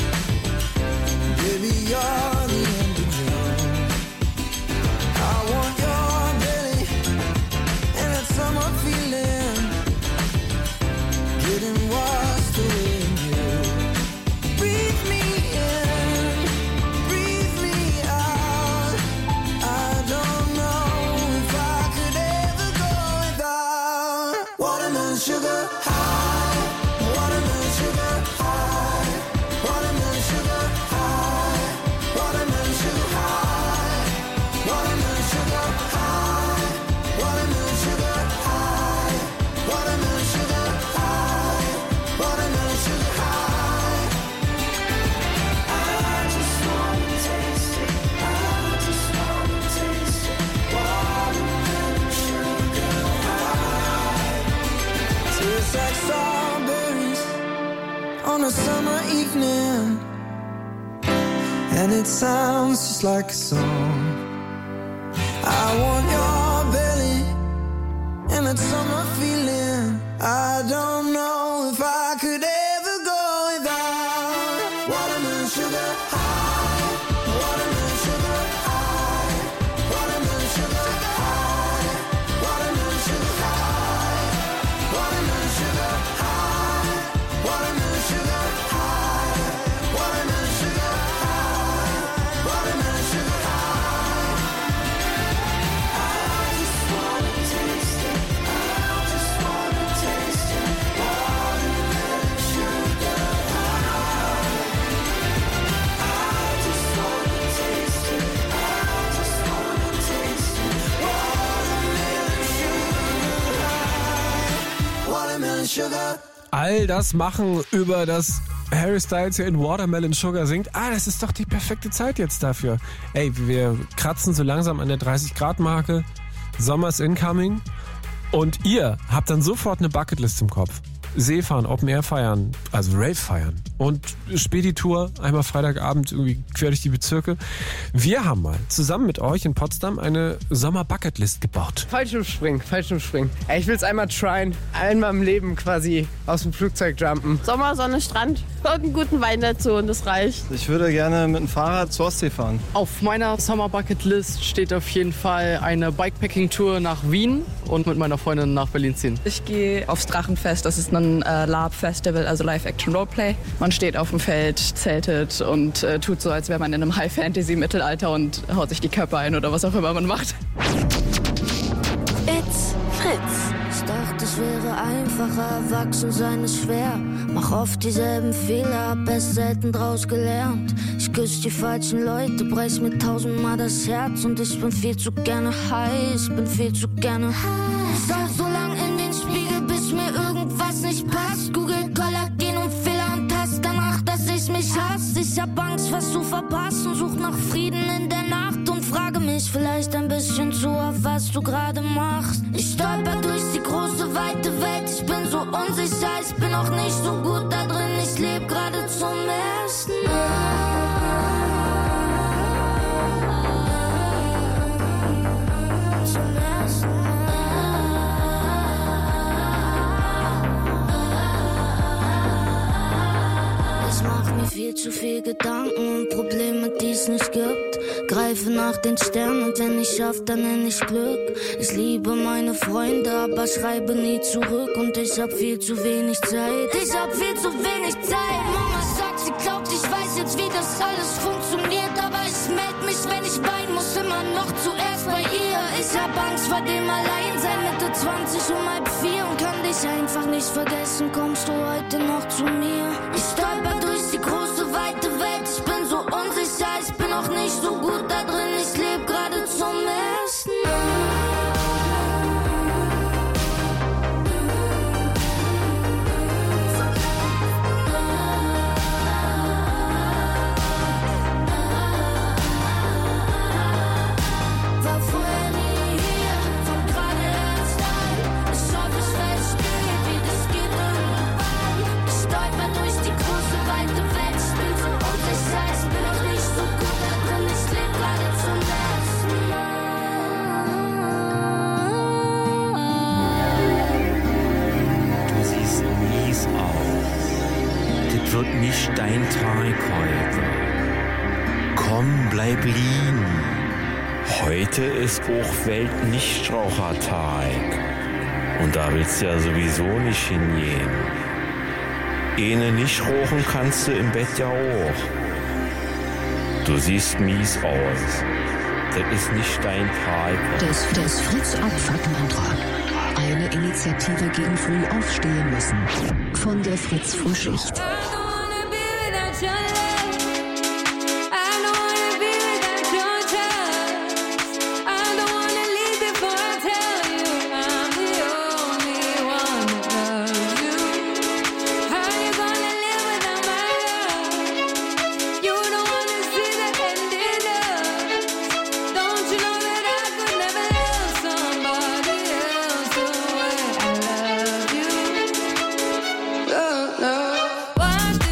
baby you're the end of June. I want your belly and that summer feeling, getting washed away in you. Breathe me in, breathe me out. I don't know if I could ever go without. Watermelon sugar high. summer evening, and it sounds just like a song. I want your belly and that summer feeling. I don't know if I could ever go without watermelon sugar high, watermelon sugar high, watermelon sugar high, watermelon sugar high, watermelon sugar high, watermelon sugar high, watermelon sugar high, watermelon sugar high. I just wanna taste it. I just wanna taste it. Watermelon sugar high. I just wanna taste it. I just wanna taste it. Watermelon sugar high. Watermelon sugar. All das machen, über das Harry Styles hier in Watermelon Sugar singt. Ah, das ist doch die perfekte Zeit jetzt dafür. Ey, wir kratzen so langsam an der dreißig Grad Marke. Sommer's incoming. Und ihr habt dann sofort eine Bucketlist im Kopf. Seefahren, Open Air feiern, also Rave feiern. Und Speditour, einmal Freitagabend irgendwie quer durch die Bezirke. Wir haben mal zusammen mit euch in Potsdam eine Sommer-Bucketlist gebaut. Fallschirmspringen, Fallschirmspringen. Ey, ich will's einmal tryen. Einmal im Leben quasi aus dem Flugzeug jumpen. Sommer, Sonne, Strand. Irgendeinen guten Wein dazu und das reicht. Ich würde gerne mit dem Fahrrad zur Ostsee fahren. Auf meiner Summer-Bucket-List steht auf jeden Fall eine Bikepacking-Tour nach Wien und mit meiner Freundin nach Berlin ziehen. Ich gehe aufs Drachenfest. Das ist ein äh, LARP-Festival, also Live-Action-Roleplay. Man steht auf dem Feld, zeltet und äh, tut so, als wäre man in einem High-Fantasy-Mittelalter und haut sich die Köpfe ein oder was auch immer man macht. It's Fritz. Ich dachte, es wäre einfacher, erwachsen sein ist schwer. Mach oft dieselben Fehler, hab erst selten draus gelernt. Ich küsse die falschen Leute, preis mir tausendmal das Herz. Und ich bin viel zu gerne high, ich bin viel zu gerne high. Ich sag so lang in den Spiegel, bis mir irgendwas nicht passt. Google Kollagen und Fehler und Hass danach, dass ich mich hasse. Ich hab Angst, was zu verpassen, such nach Frieden in der Nacht und frage mich vielleicht ein bisschen zu, auf was du gerade machst. Ich stolper durch die große, weite Welt, ich bin so unsicher, ich bin auch nicht so gut da drin, ich lebe gerade zum ersten Mal. Zum ersten Mal. Ich mach mir viel zu viel Gedanken und Probleme, die es nicht gibt. Greife nach den Sternen und wenn ich schaff, dann nenn ich Glück. Ich liebe meine Freunde, aber schreibe nie zurück. Und ich hab viel zu wenig Zeit. Ich hab viel zu wenig Zeit. Mama sagt, sie glaubt, ich weiß jetzt, wie das alles funktioniert. Aber ich meld mich, wenn ich weinen muss, immer noch zuerst bei ihr. Ich hab Angst vor dem Alleinsein, Mitte zwanzig um halb vier. Und kann dich einfach nicht vergessen, kommst du heute noch zu mir? Ich stolper durch die große, weite Welt. Ich bin so unsicher, ich bin auch nicht so gut da drin. Ich lebe gerade zum ersten Mal. War vorher nie hier, von gerade erst ein. Ich hoffe, ich verstehe, wie das geht irgendwann. Ich stolper durch die große, weite Welt. Ich bin so unsicher, ich bin auch nicht so gut da drin. Ich lebe gerade zum ersten Mal. Du siehst mies aus. Das wird nicht dein Tag heute. Komm, bleib liegen. Heute ist auch Welt-Nichtrauchertag. Und da willst du ja sowieso nicht hingehen. Eine nicht rauchen kannst du im Bett ja auch. Du siehst mies aus. Das ist nicht dein Tag. Das, das Fritz-Abfuck-Mantra. Eine Initiative gegen früh aufstehen müssen. Von der Fritz-Frühschicht. What?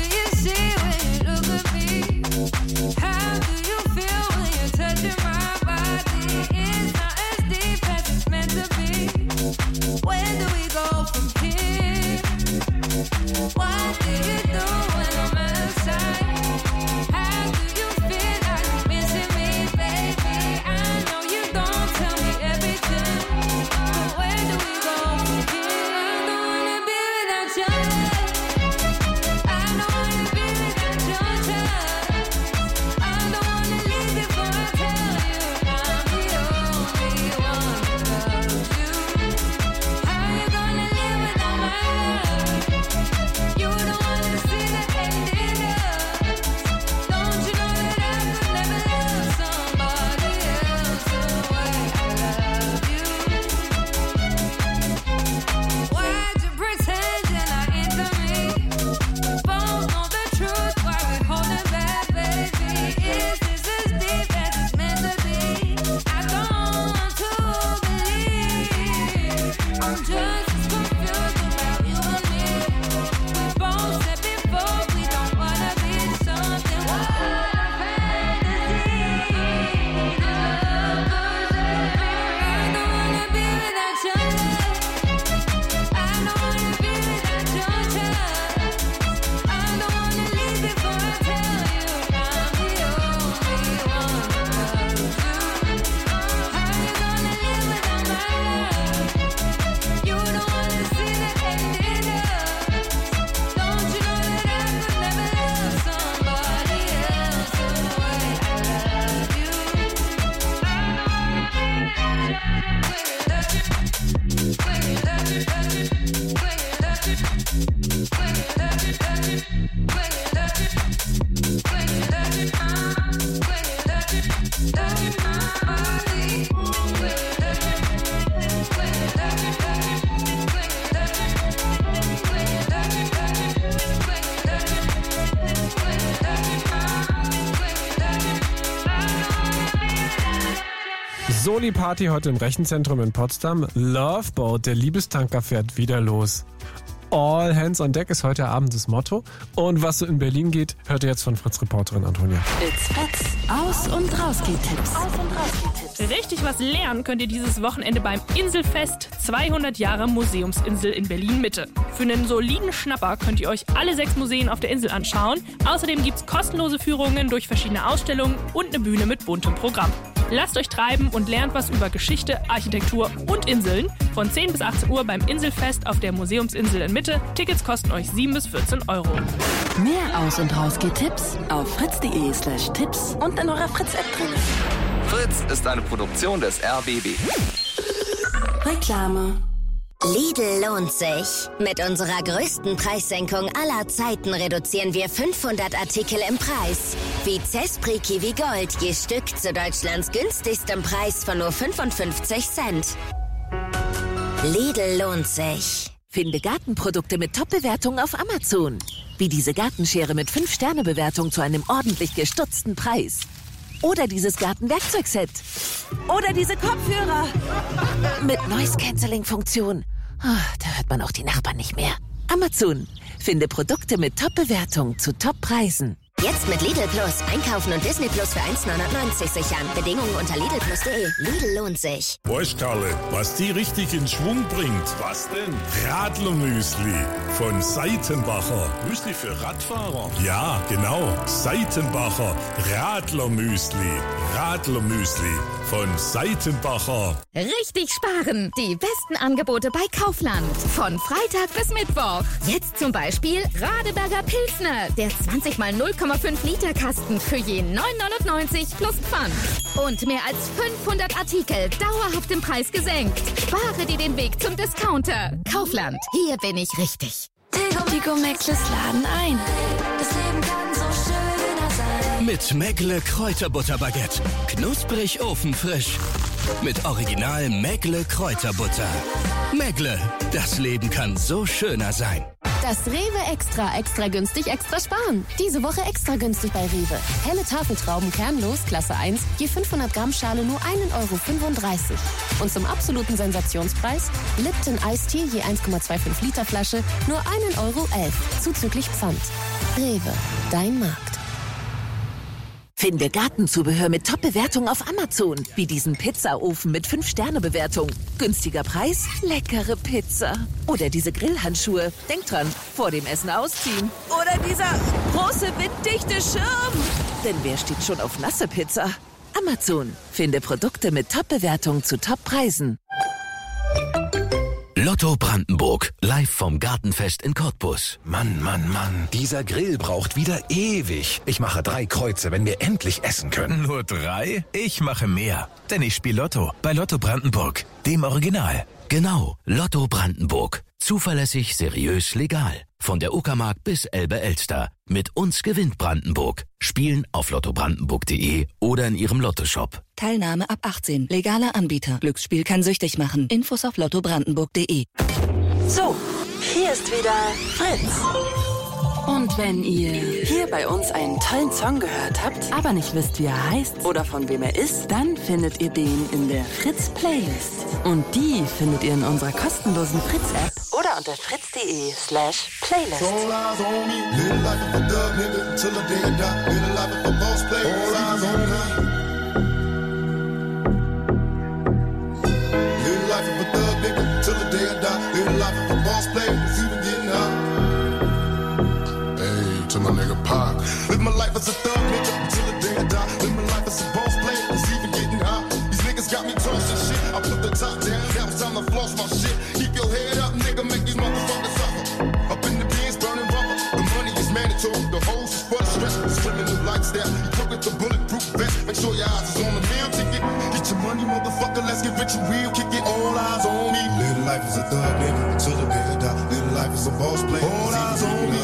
Soli-Party heute im Rechenzentrum in Potsdam. Loveboat, der Liebestanker, fährt wieder los. All hands on deck ist heute Abend das Motto. Und was so in Berlin geht, hört ihr jetzt von Fritz-Reporterin Antonia. It's Fritz. Aus- und Rausgeht-Tipps. Aus- und Rausgeht-Tipps. Richtig was lernen könnt ihr dieses Wochenende beim Inselfest zweihundert Jahre Museumsinsel in Berlin-Mitte. Für einen soliden Schnapper könnt ihr euch alle sechs Museen auf der Insel anschauen. Außerdem gibt's kostenlose Führungen durch verschiedene Ausstellungen und eine Bühne mit buntem Programm. Lasst euch treiben und lernt was über Geschichte, Architektur und Inseln. Von zehn bis achtzehn Uhr beim Inselfest auf der Museumsinsel in Mitte. Tickets kosten euch sieben bis vierzehn Euro. Mehr Aus- und Rausgeht-Tipps auf fritz.de slash Tipps und in eurer Fritz-App drin. Fritz ist eine Produktion des R B B. Reklame. Lidl lohnt sich. Mit unserer größten Preissenkung aller Zeiten reduzieren wir fünfhundert Artikel im Preis. Wie Zespri Kiwi Gold, je Stück zu Deutschlands günstigstem Preis von nur fünfundfünfzig Cent. Lidl lohnt sich. Finde Gartenprodukte mit Top-Bewertungen auf Amazon. Wie diese Gartenschere mit fünf Sterne Bewertung zu einem ordentlich gestutzten Preis. Oder dieses Gartenwerkzeugset. Oder diese Kopfhörer. Mit Noise-Canceling-Funktion. Oh, da hört man auch die Nachbarn nicht mehr. Amazon. Finde Produkte mit Top-Bewertung zu Top-Preisen. Jetzt mit Lidl Plus. Einkaufen und Disney Plus für eins neunundneunzig sichern. Bedingungen unter lidl plus punkt de. Lidl lohnt sich. Weißt Karle, was die richtig in Schwung bringt? Was denn? Radlermüsli von Seitenbacher. Müsli für Radfahrer? Ja, genau. Seitenbacher Radlermüsli. Radlermüsli von Seitenbacher. Richtig sparen. Die besten Angebote bei Kaufland. Von Freitag bis Mittwoch. Jetzt zum Beispiel Radeberger Pilsner. Der zwanzig mal null Komma fünf Liter Kasten für je neun neunundneunzig plus Pfand. Und mehr als fünfhundert Artikel dauerhaft im Preis gesenkt. Spare dir den Weg zum Discounter. Kaufland. Hier bin ich richtig. Tigo Mäckles laden ein. Das Leben kann so schöner sein. Mit Mäckle Kräuterbutterbaguette. Knusprig ofenfrisch. Mit Original Mäckle Kräuterbutter. Mäckle, das Leben kann so schöner sein. Das Rewe Extra, extra günstig, extra sparen. Diese Woche extra günstig bei Rewe. Helle Tafeltrauben kernlos, Klasse eins, je fünfhundert Gramm Schale nur ein Euro fünfunddreißig. Und zum absoluten Sensationspreis Lipton Ice Tea je eins Komma fünfundzwanzig Liter Flasche nur ein Euro elf, zuzüglich Pfand. Rewe, dein Markt. Finde Gartenzubehör mit Top-Bewertung auf Amazon. Wie diesen Pizzaofen mit fünf Sterne Bewertung. Günstiger Preis, leckere Pizza. Oder diese Grillhandschuhe. Denkt dran, vor dem Essen ausziehen. Oder dieser große winddichte Schirm. Denn wer steht schon auf nasse Pizza? Amazon. Finde Produkte mit Top-Bewertung zu Top-Preisen. Lotto Brandenburg, live vom Gartenfest in Cottbus. Mann, Mann, Mann, dieser Grill braucht wieder ewig. Ich mache drei Kreuze, wenn wir endlich essen können. Nur drei? Ich mache mehr, denn ich spiele Lotto bei Lotto Brandenburg, dem Original. Genau, Lotto Brandenburg. Zuverlässig, seriös, legal. Von der Uckermark bis Elbe-Elster. Mit uns gewinnt Brandenburg. Spielen auf lotto brandenburg punkt de oder in ihrem Lottoshop. Teilnahme ab achtzehn. Legaler Anbieter. Glücksspiel kann süchtig machen. Infos auf lotto brandenburg punkt de. So, hier ist wieder Fritz. Und wenn ihr hier bei uns einen tollen Song gehört habt, aber nicht wisst, wie er heißt oder von wem er ist, dann findet ihr den in der Fritz-Playlist. Und die findet ihr in unserer kostenlosen Fritz-App oder unter fritz.de slash Playlist. To my nigga Pac. Live my life as a thug nigga until the day I die. Live my life as a boss player, it's even getting hot. These niggas got me tossing shit. I put the top down, now it's time to floss my shit. Keep your head up, nigga, make these motherfuckers suffer. Up in the beans, burning rubber. The money is mandatory, the hoes is for the stress. Swimming the lifestyle, you cook with the bulletproof vest. Make sure your eyes is on the meal ticket. Get your money, motherfucker, let's get rich and real. Kick it, all eyes on me. Live life as a thug nigga until the day I die. Live life as a boss player, all eyes on me.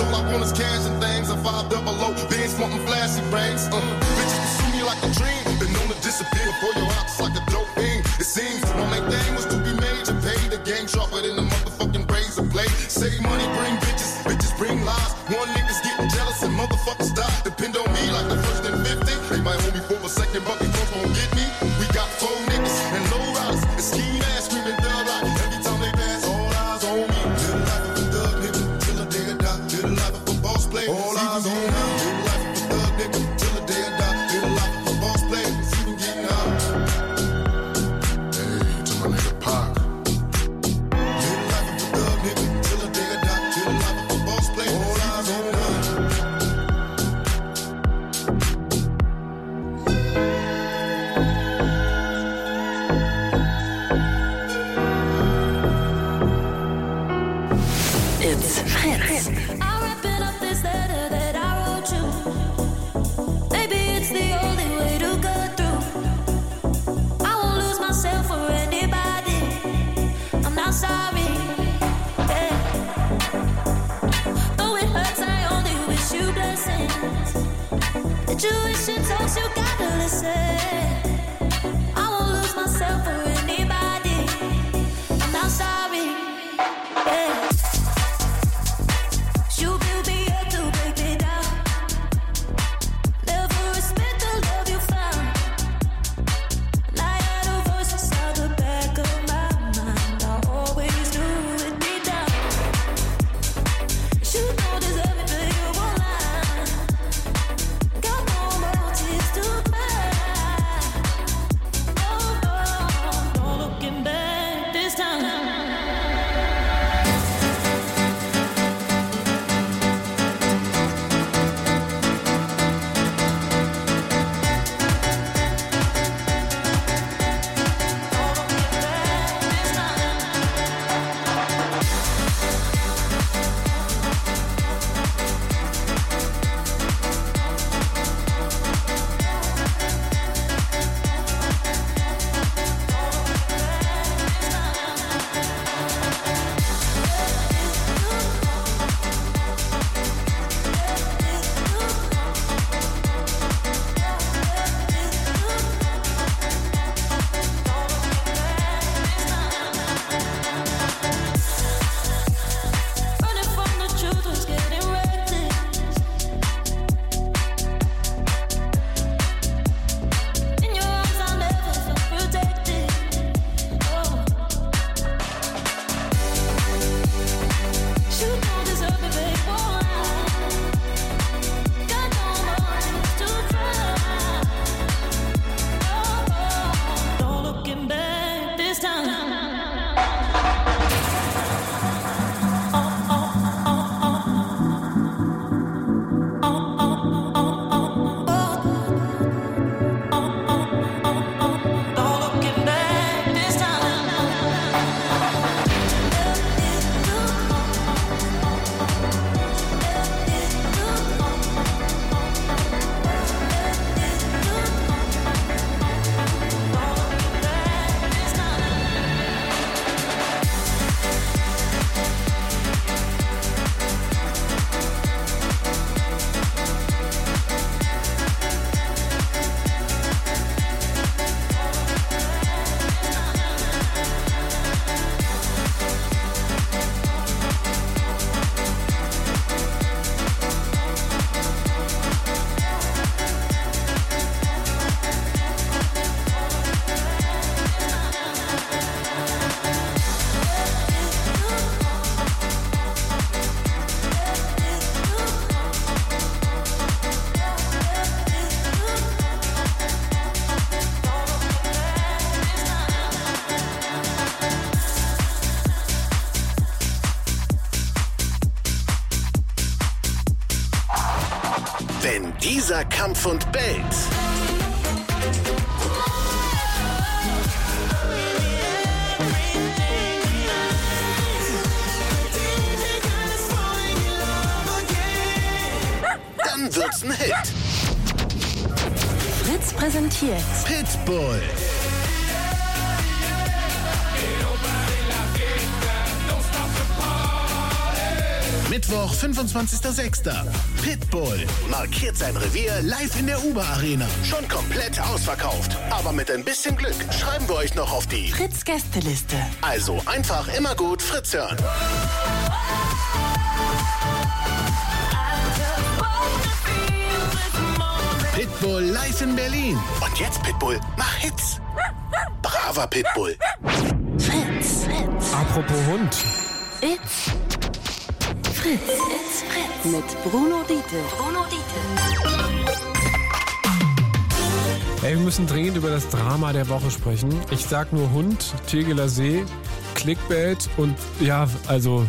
all I want is cash and things. A five double O, being smart and flashy brains. Uh, bitches pursue me like a dream. Been known to disappear before your house like a dope fiend. It seems my main thing was to be major. Pay the game sharper than the motherfucking razor blade. Save money, bring bitches, bitches bring lies. One nigga's getting jealous and motherfuckers die. Depend on me like the first and fifty. They might hold me for a second, but they don't gon' get me. We got four niggas and low riders and ski ass screaming thug like every time they pass, all eyes on me. Live the life of a thug nigga till the day I die. Live the life of a boss player. All eyes on me. Live the life of a thug nigga till the day I die. Live the life of a boss player. It's even getting out. Hey, to my nigga Pac. Live the life of a thug nigga till the day I die. Live the life of a boss player. All eyes on me. It's Fritz. I'm wrapping up this letter that I wrote you. Maybe it's the only way to go through. I won't lose myself for anybody. I'm not sorry. Yeah. Though it hurts, I only wish you blessings. Intuition talks, you gotta listen. I won't lose myself for anybody. I'm not sorry. Yeah. You build me up to break me down. Never respect the love you found. And I had a voice inside the back of my mind. I always knew it deep down. You don't deserve it, but you won't lie. Got no more tears to cry. Oh, oh, no looking back this time. Running from the truth was getting reckless. In your arms, I never felt protected. Oh, you don't deserve it, babe. Won't lie. Got no more tears to cry. Oh, oh, no looking back this time. Wenn dieser Kampf und bellt, dann wird's ein Hit. Fritz präsentiert Pitbull. Mittwoch, fünfundzwanzigster sechster Pitbull markiert sein Revier live in der Uber Arena. Schon komplett ausverkauft. Aber mit ein bisschen Glück schreiben wir euch noch auf die Fritz Gästeliste. Also einfach immer gut Fritz hören. Pitbull live in Berlin. Und jetzt, Pitbull, mach Hits. Braver Pitbull. Fritz, Fritz. Apropos Hund. It's Fritz. It's Fritz. Mit Bruno Dietl. Bruno Dietl. Ey, wir müssen dringend über das Drama der Woche sprechen. Ich sag nur Hund, Tegeler See, Clickbait und ja, also...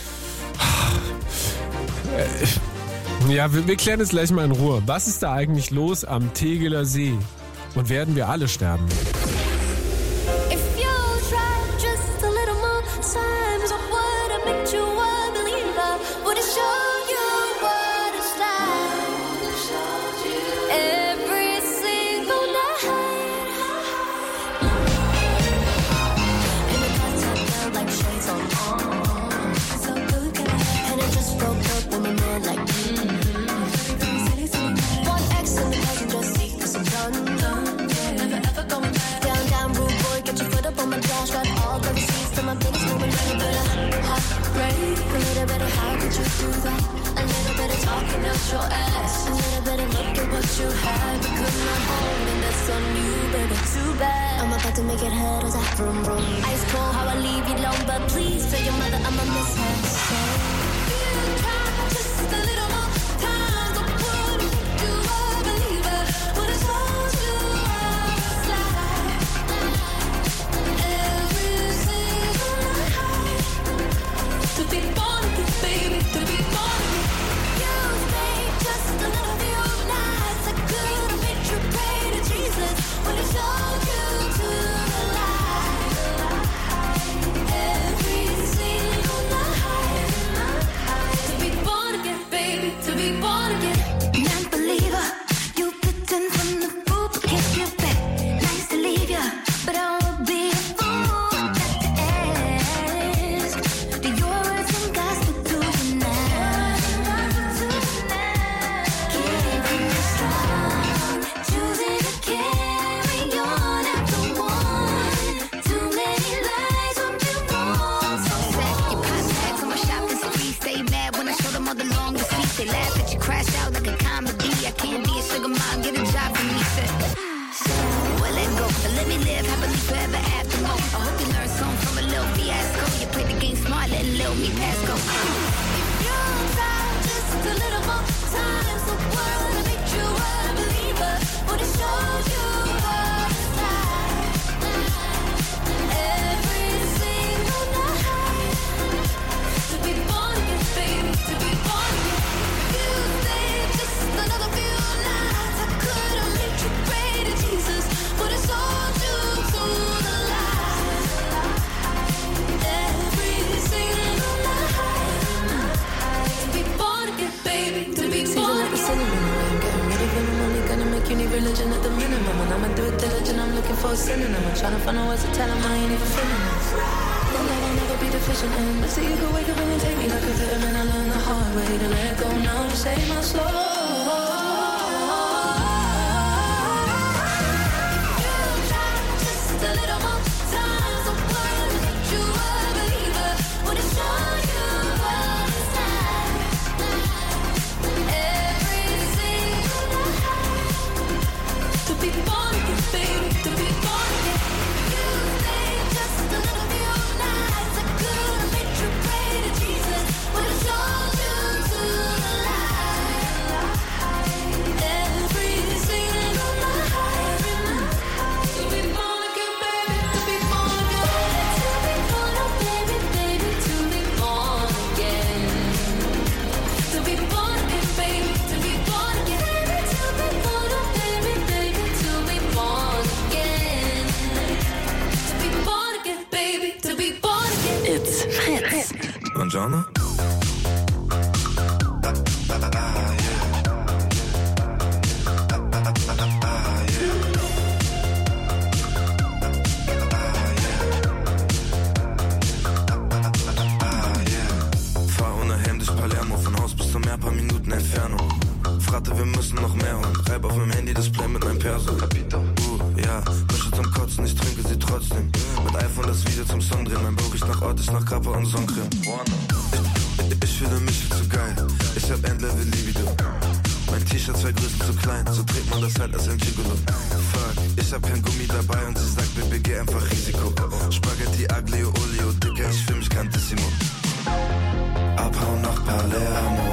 Ja, wir, wir klären es gleich mal in Ruhe. Was ist da eigentlich los am Tegeler See? Und werden wir alle sterben? If you try just a little more times, I would have made you a believer. Would have shown you what it's like. Every single night. And the content felt like shades on. So good, guy. And it just broke up when my man like mm-hmm. One X in the passenger seat, cause I'm done, done. Never ever going back. Down, down, rude boy, get your foot up on my dash. Got all the receipts to my biggest moment. A little bit of hot rain, a little bit of how could you do that? A little bit of talking out your ass, a little bit of look at what you had, but could not hold, and that's on you, baby. Too bad. I'm about to make it head as I vroom vroom. Ice cold, how I leave you alone, but please tell your mother I'm a mishap. So you try just a little more time, I would make you a believer. Would have told you I was like every single night. To be born again, baby, to be born again. You stayed just a little few nights. I could have made you pray to Jesus. Would have showed you to the light. Every single night. To be born again, baby, to be born again. Non-believer, you pretend from the poop, can't you back? Nice to leave ya, but I would be a fool not to ask. Do your words and gospel do you now? Keeping you strong, choosing to carry on after one. Too many lies on you wrong. So sad, you pass back to my shopping spree. Stay mad when I show them all the long receipts. They laugh at you, crash out like a comedy. I can't be a sugar mom, get a job for me. Said, well, let go, but let me live happily forever after more. I hope you learn something from a little fiasco. You played the game smart, letting little me pass go. If you try just a little more time, the world will make you a believer. Would have showed you what it's like. Every single night. To be born again, baby, to be born again. You stayed just another few nights. I could have made you pray to Jesus. Would have sold you to the light. Every single night. To be born again, baby, to be born again. Getting ready for the money, gonna make you need religion at the minimum. And I'ma do it diligent, I'm looking for a synonym. I'm trying to find out ways to tell him I ain't even feeling this. Then I will never be deficient in. But see, you could wake up and take me like a vitamin. I learned the hard way to let go now to save my soul. Just a little more time, the world will make you a believer. Would have shown you what it's like. Every single night. To be born again, baby, to be born again. You stayed just a little few nights. I could have made you pray to Jesus. Would have shown you to the light. Minuten Entfernung. Fragte, wir müssen noch mehr holen. Reib auf meinem Handy Display mit meinem Perso. Uh, ja, Mische zum Kotzen, ich trinke sie trotzdem. Mit iPhone das Video zum Song drehen. Mein Bauch riecht nach Ort, ist nach Kappa und Sonnencreme. Ich, ich, ich fühle mich viel zu geil. Ich hab Endlevel Libido. Mein T-Shirt zwei Größen zu klein, so trägt man das halt als ein Gigolo. Fuck, ich hab kein Gummi dabei und sie sagt, Baby, geh einfach Risiko. Spaghetti, Aglio, Olio, Dicker, ich fühl mich grandissimo. Abhauen nach Palermo.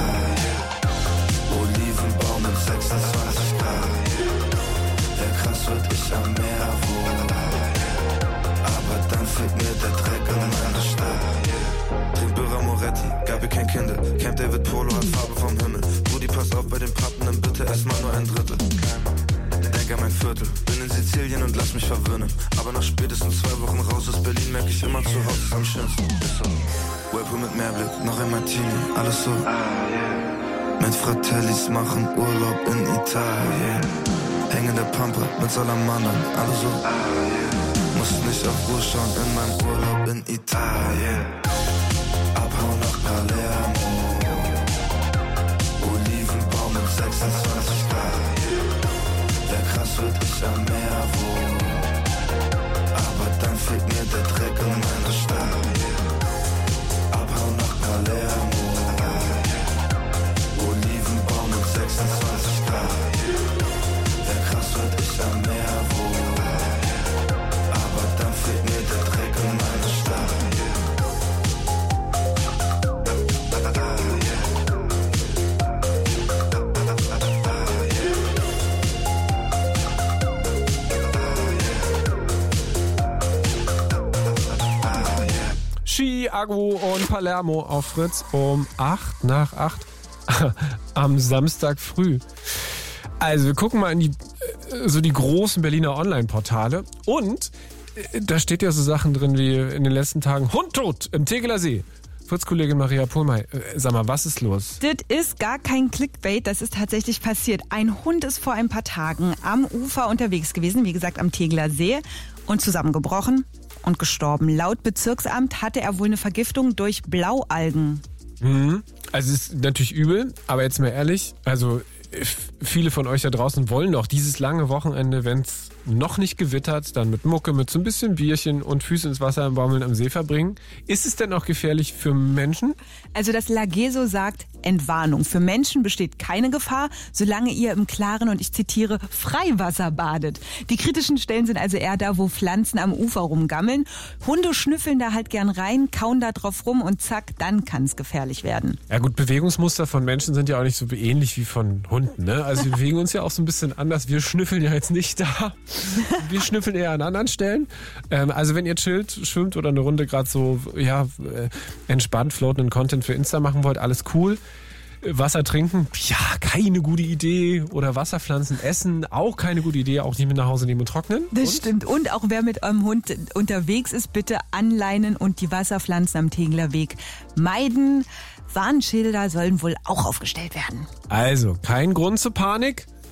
Olivenbaum mit sechsundzwanzig Grad. Wer krass wird, ich am Meer wohnen. Aber dann fehlt mir der Dreck in meiner Stadt. Trink Birra Moretti, Gabi kein Kinder. Camp David Polo hat Farbe vom Himmel. Brudi, pass auf bei den Pappen, dann bitte erstmal nur ein Drittel. Denk an mein Viertel, bin in Sizilien und lass mich verwöhnen. Aber nach spätestens zwei Wochen raus aus Berlin merk ich immer, zu Hause ist am schönsten. Whirlpool mit Meerblick, noch ein Martini, alles so. Mit Fratellis machen Urlaub in Italien. Hängende Pampa mit Salamandern, alles so. Muss nicht auf Uhr schauen in meinem Urlaub in Italien. Abhauen nach Palermo. Olivenbaum mit sechsundzwanzig Grad. Wer krass wird, ich am Meer wohnen. Aber dann fehlt mir der Dreck in meiner Stadt. Abhauen nach Palermo. Olivenbaum mit sechsundzwanzig Grad. Wer krass wird, ich am Meer wohnen. Aber dann fehlt mir der Dreck in meiner Stadt. Ski, Agro und Palermo auf Fritz um acht nach acht am Samstag früh. Also wir gucken mal in die so die großen Berliner Online-Portale und da steht ja so Sachen drin wie in den letzten Tagen Hund tot im Tegeler See. Fritz-Kollegin Maria Pohlmeier, sag mal, was ist los? Das ist gar kein Clickbait, das ist tatsächlich passiert. Ein Hund ist vor ein paar Tagen am Ufer unterwegs gewesen, wie gesagt am Tegeler See, und zusammengebrochen und gestorben. Laut Bezirksamt hatte er wohl eine Vergiftung durch Blaualgen. Mhm. Also es ist natürlich übel, aber jetzt mal ehrlich, also viele von euch da draußen wollen doch dieses lange Wochenende, wenn es noch nicht gewittert, dann mit Mucke, mit so ein bisschen Bierchen und Füße ins Wasser im Baumeln am See verbringen. Ist es denn auch gefährlich für Menschen? Also das Lageso sagt, Entwarnung. Für Menschen besteht keine Gefahr, solange ihr im klaren, und ich zitiere, Freiwasser badet. Die kritischen Stellen sind also eher da, wo Pflanzen am Ufer rumgammeln. Hunde schnüffeln da halt gern rein, kauen da drauf rum und zack, dann kann es gefährlich werden. Ja gut, Bewegungsmuster von Menschen sind ja auch nicht so ähnlich wie von Hunden, ne? Also wir bewegen uns ja auch so ein bisschen anders. Wir schnüffeln ja jetzt nicht da. Wir schnüffeln eher an anderen Stellen. Ähm, also wenn ihr chillt, schwimmt oder eine Runde gerade so ja äh, entspannt floatenden Content für Insta machen wollt, alles cool. Wasser trinken, ja, keine gute Idee. Oder Wasserpflanzen essen, auch keine gute Idee. Auch nicht mit nach Hause nehmen und trocknen. Das und? stimmt. Und auch wer mit eurem Hund unterwegs ist, bitte anleinen und die Wasserpflanzen am Tegeler Weg meiden. Warnschilder sollen wohl auch aufgestellt werden. Also, kein Grund zur Panik.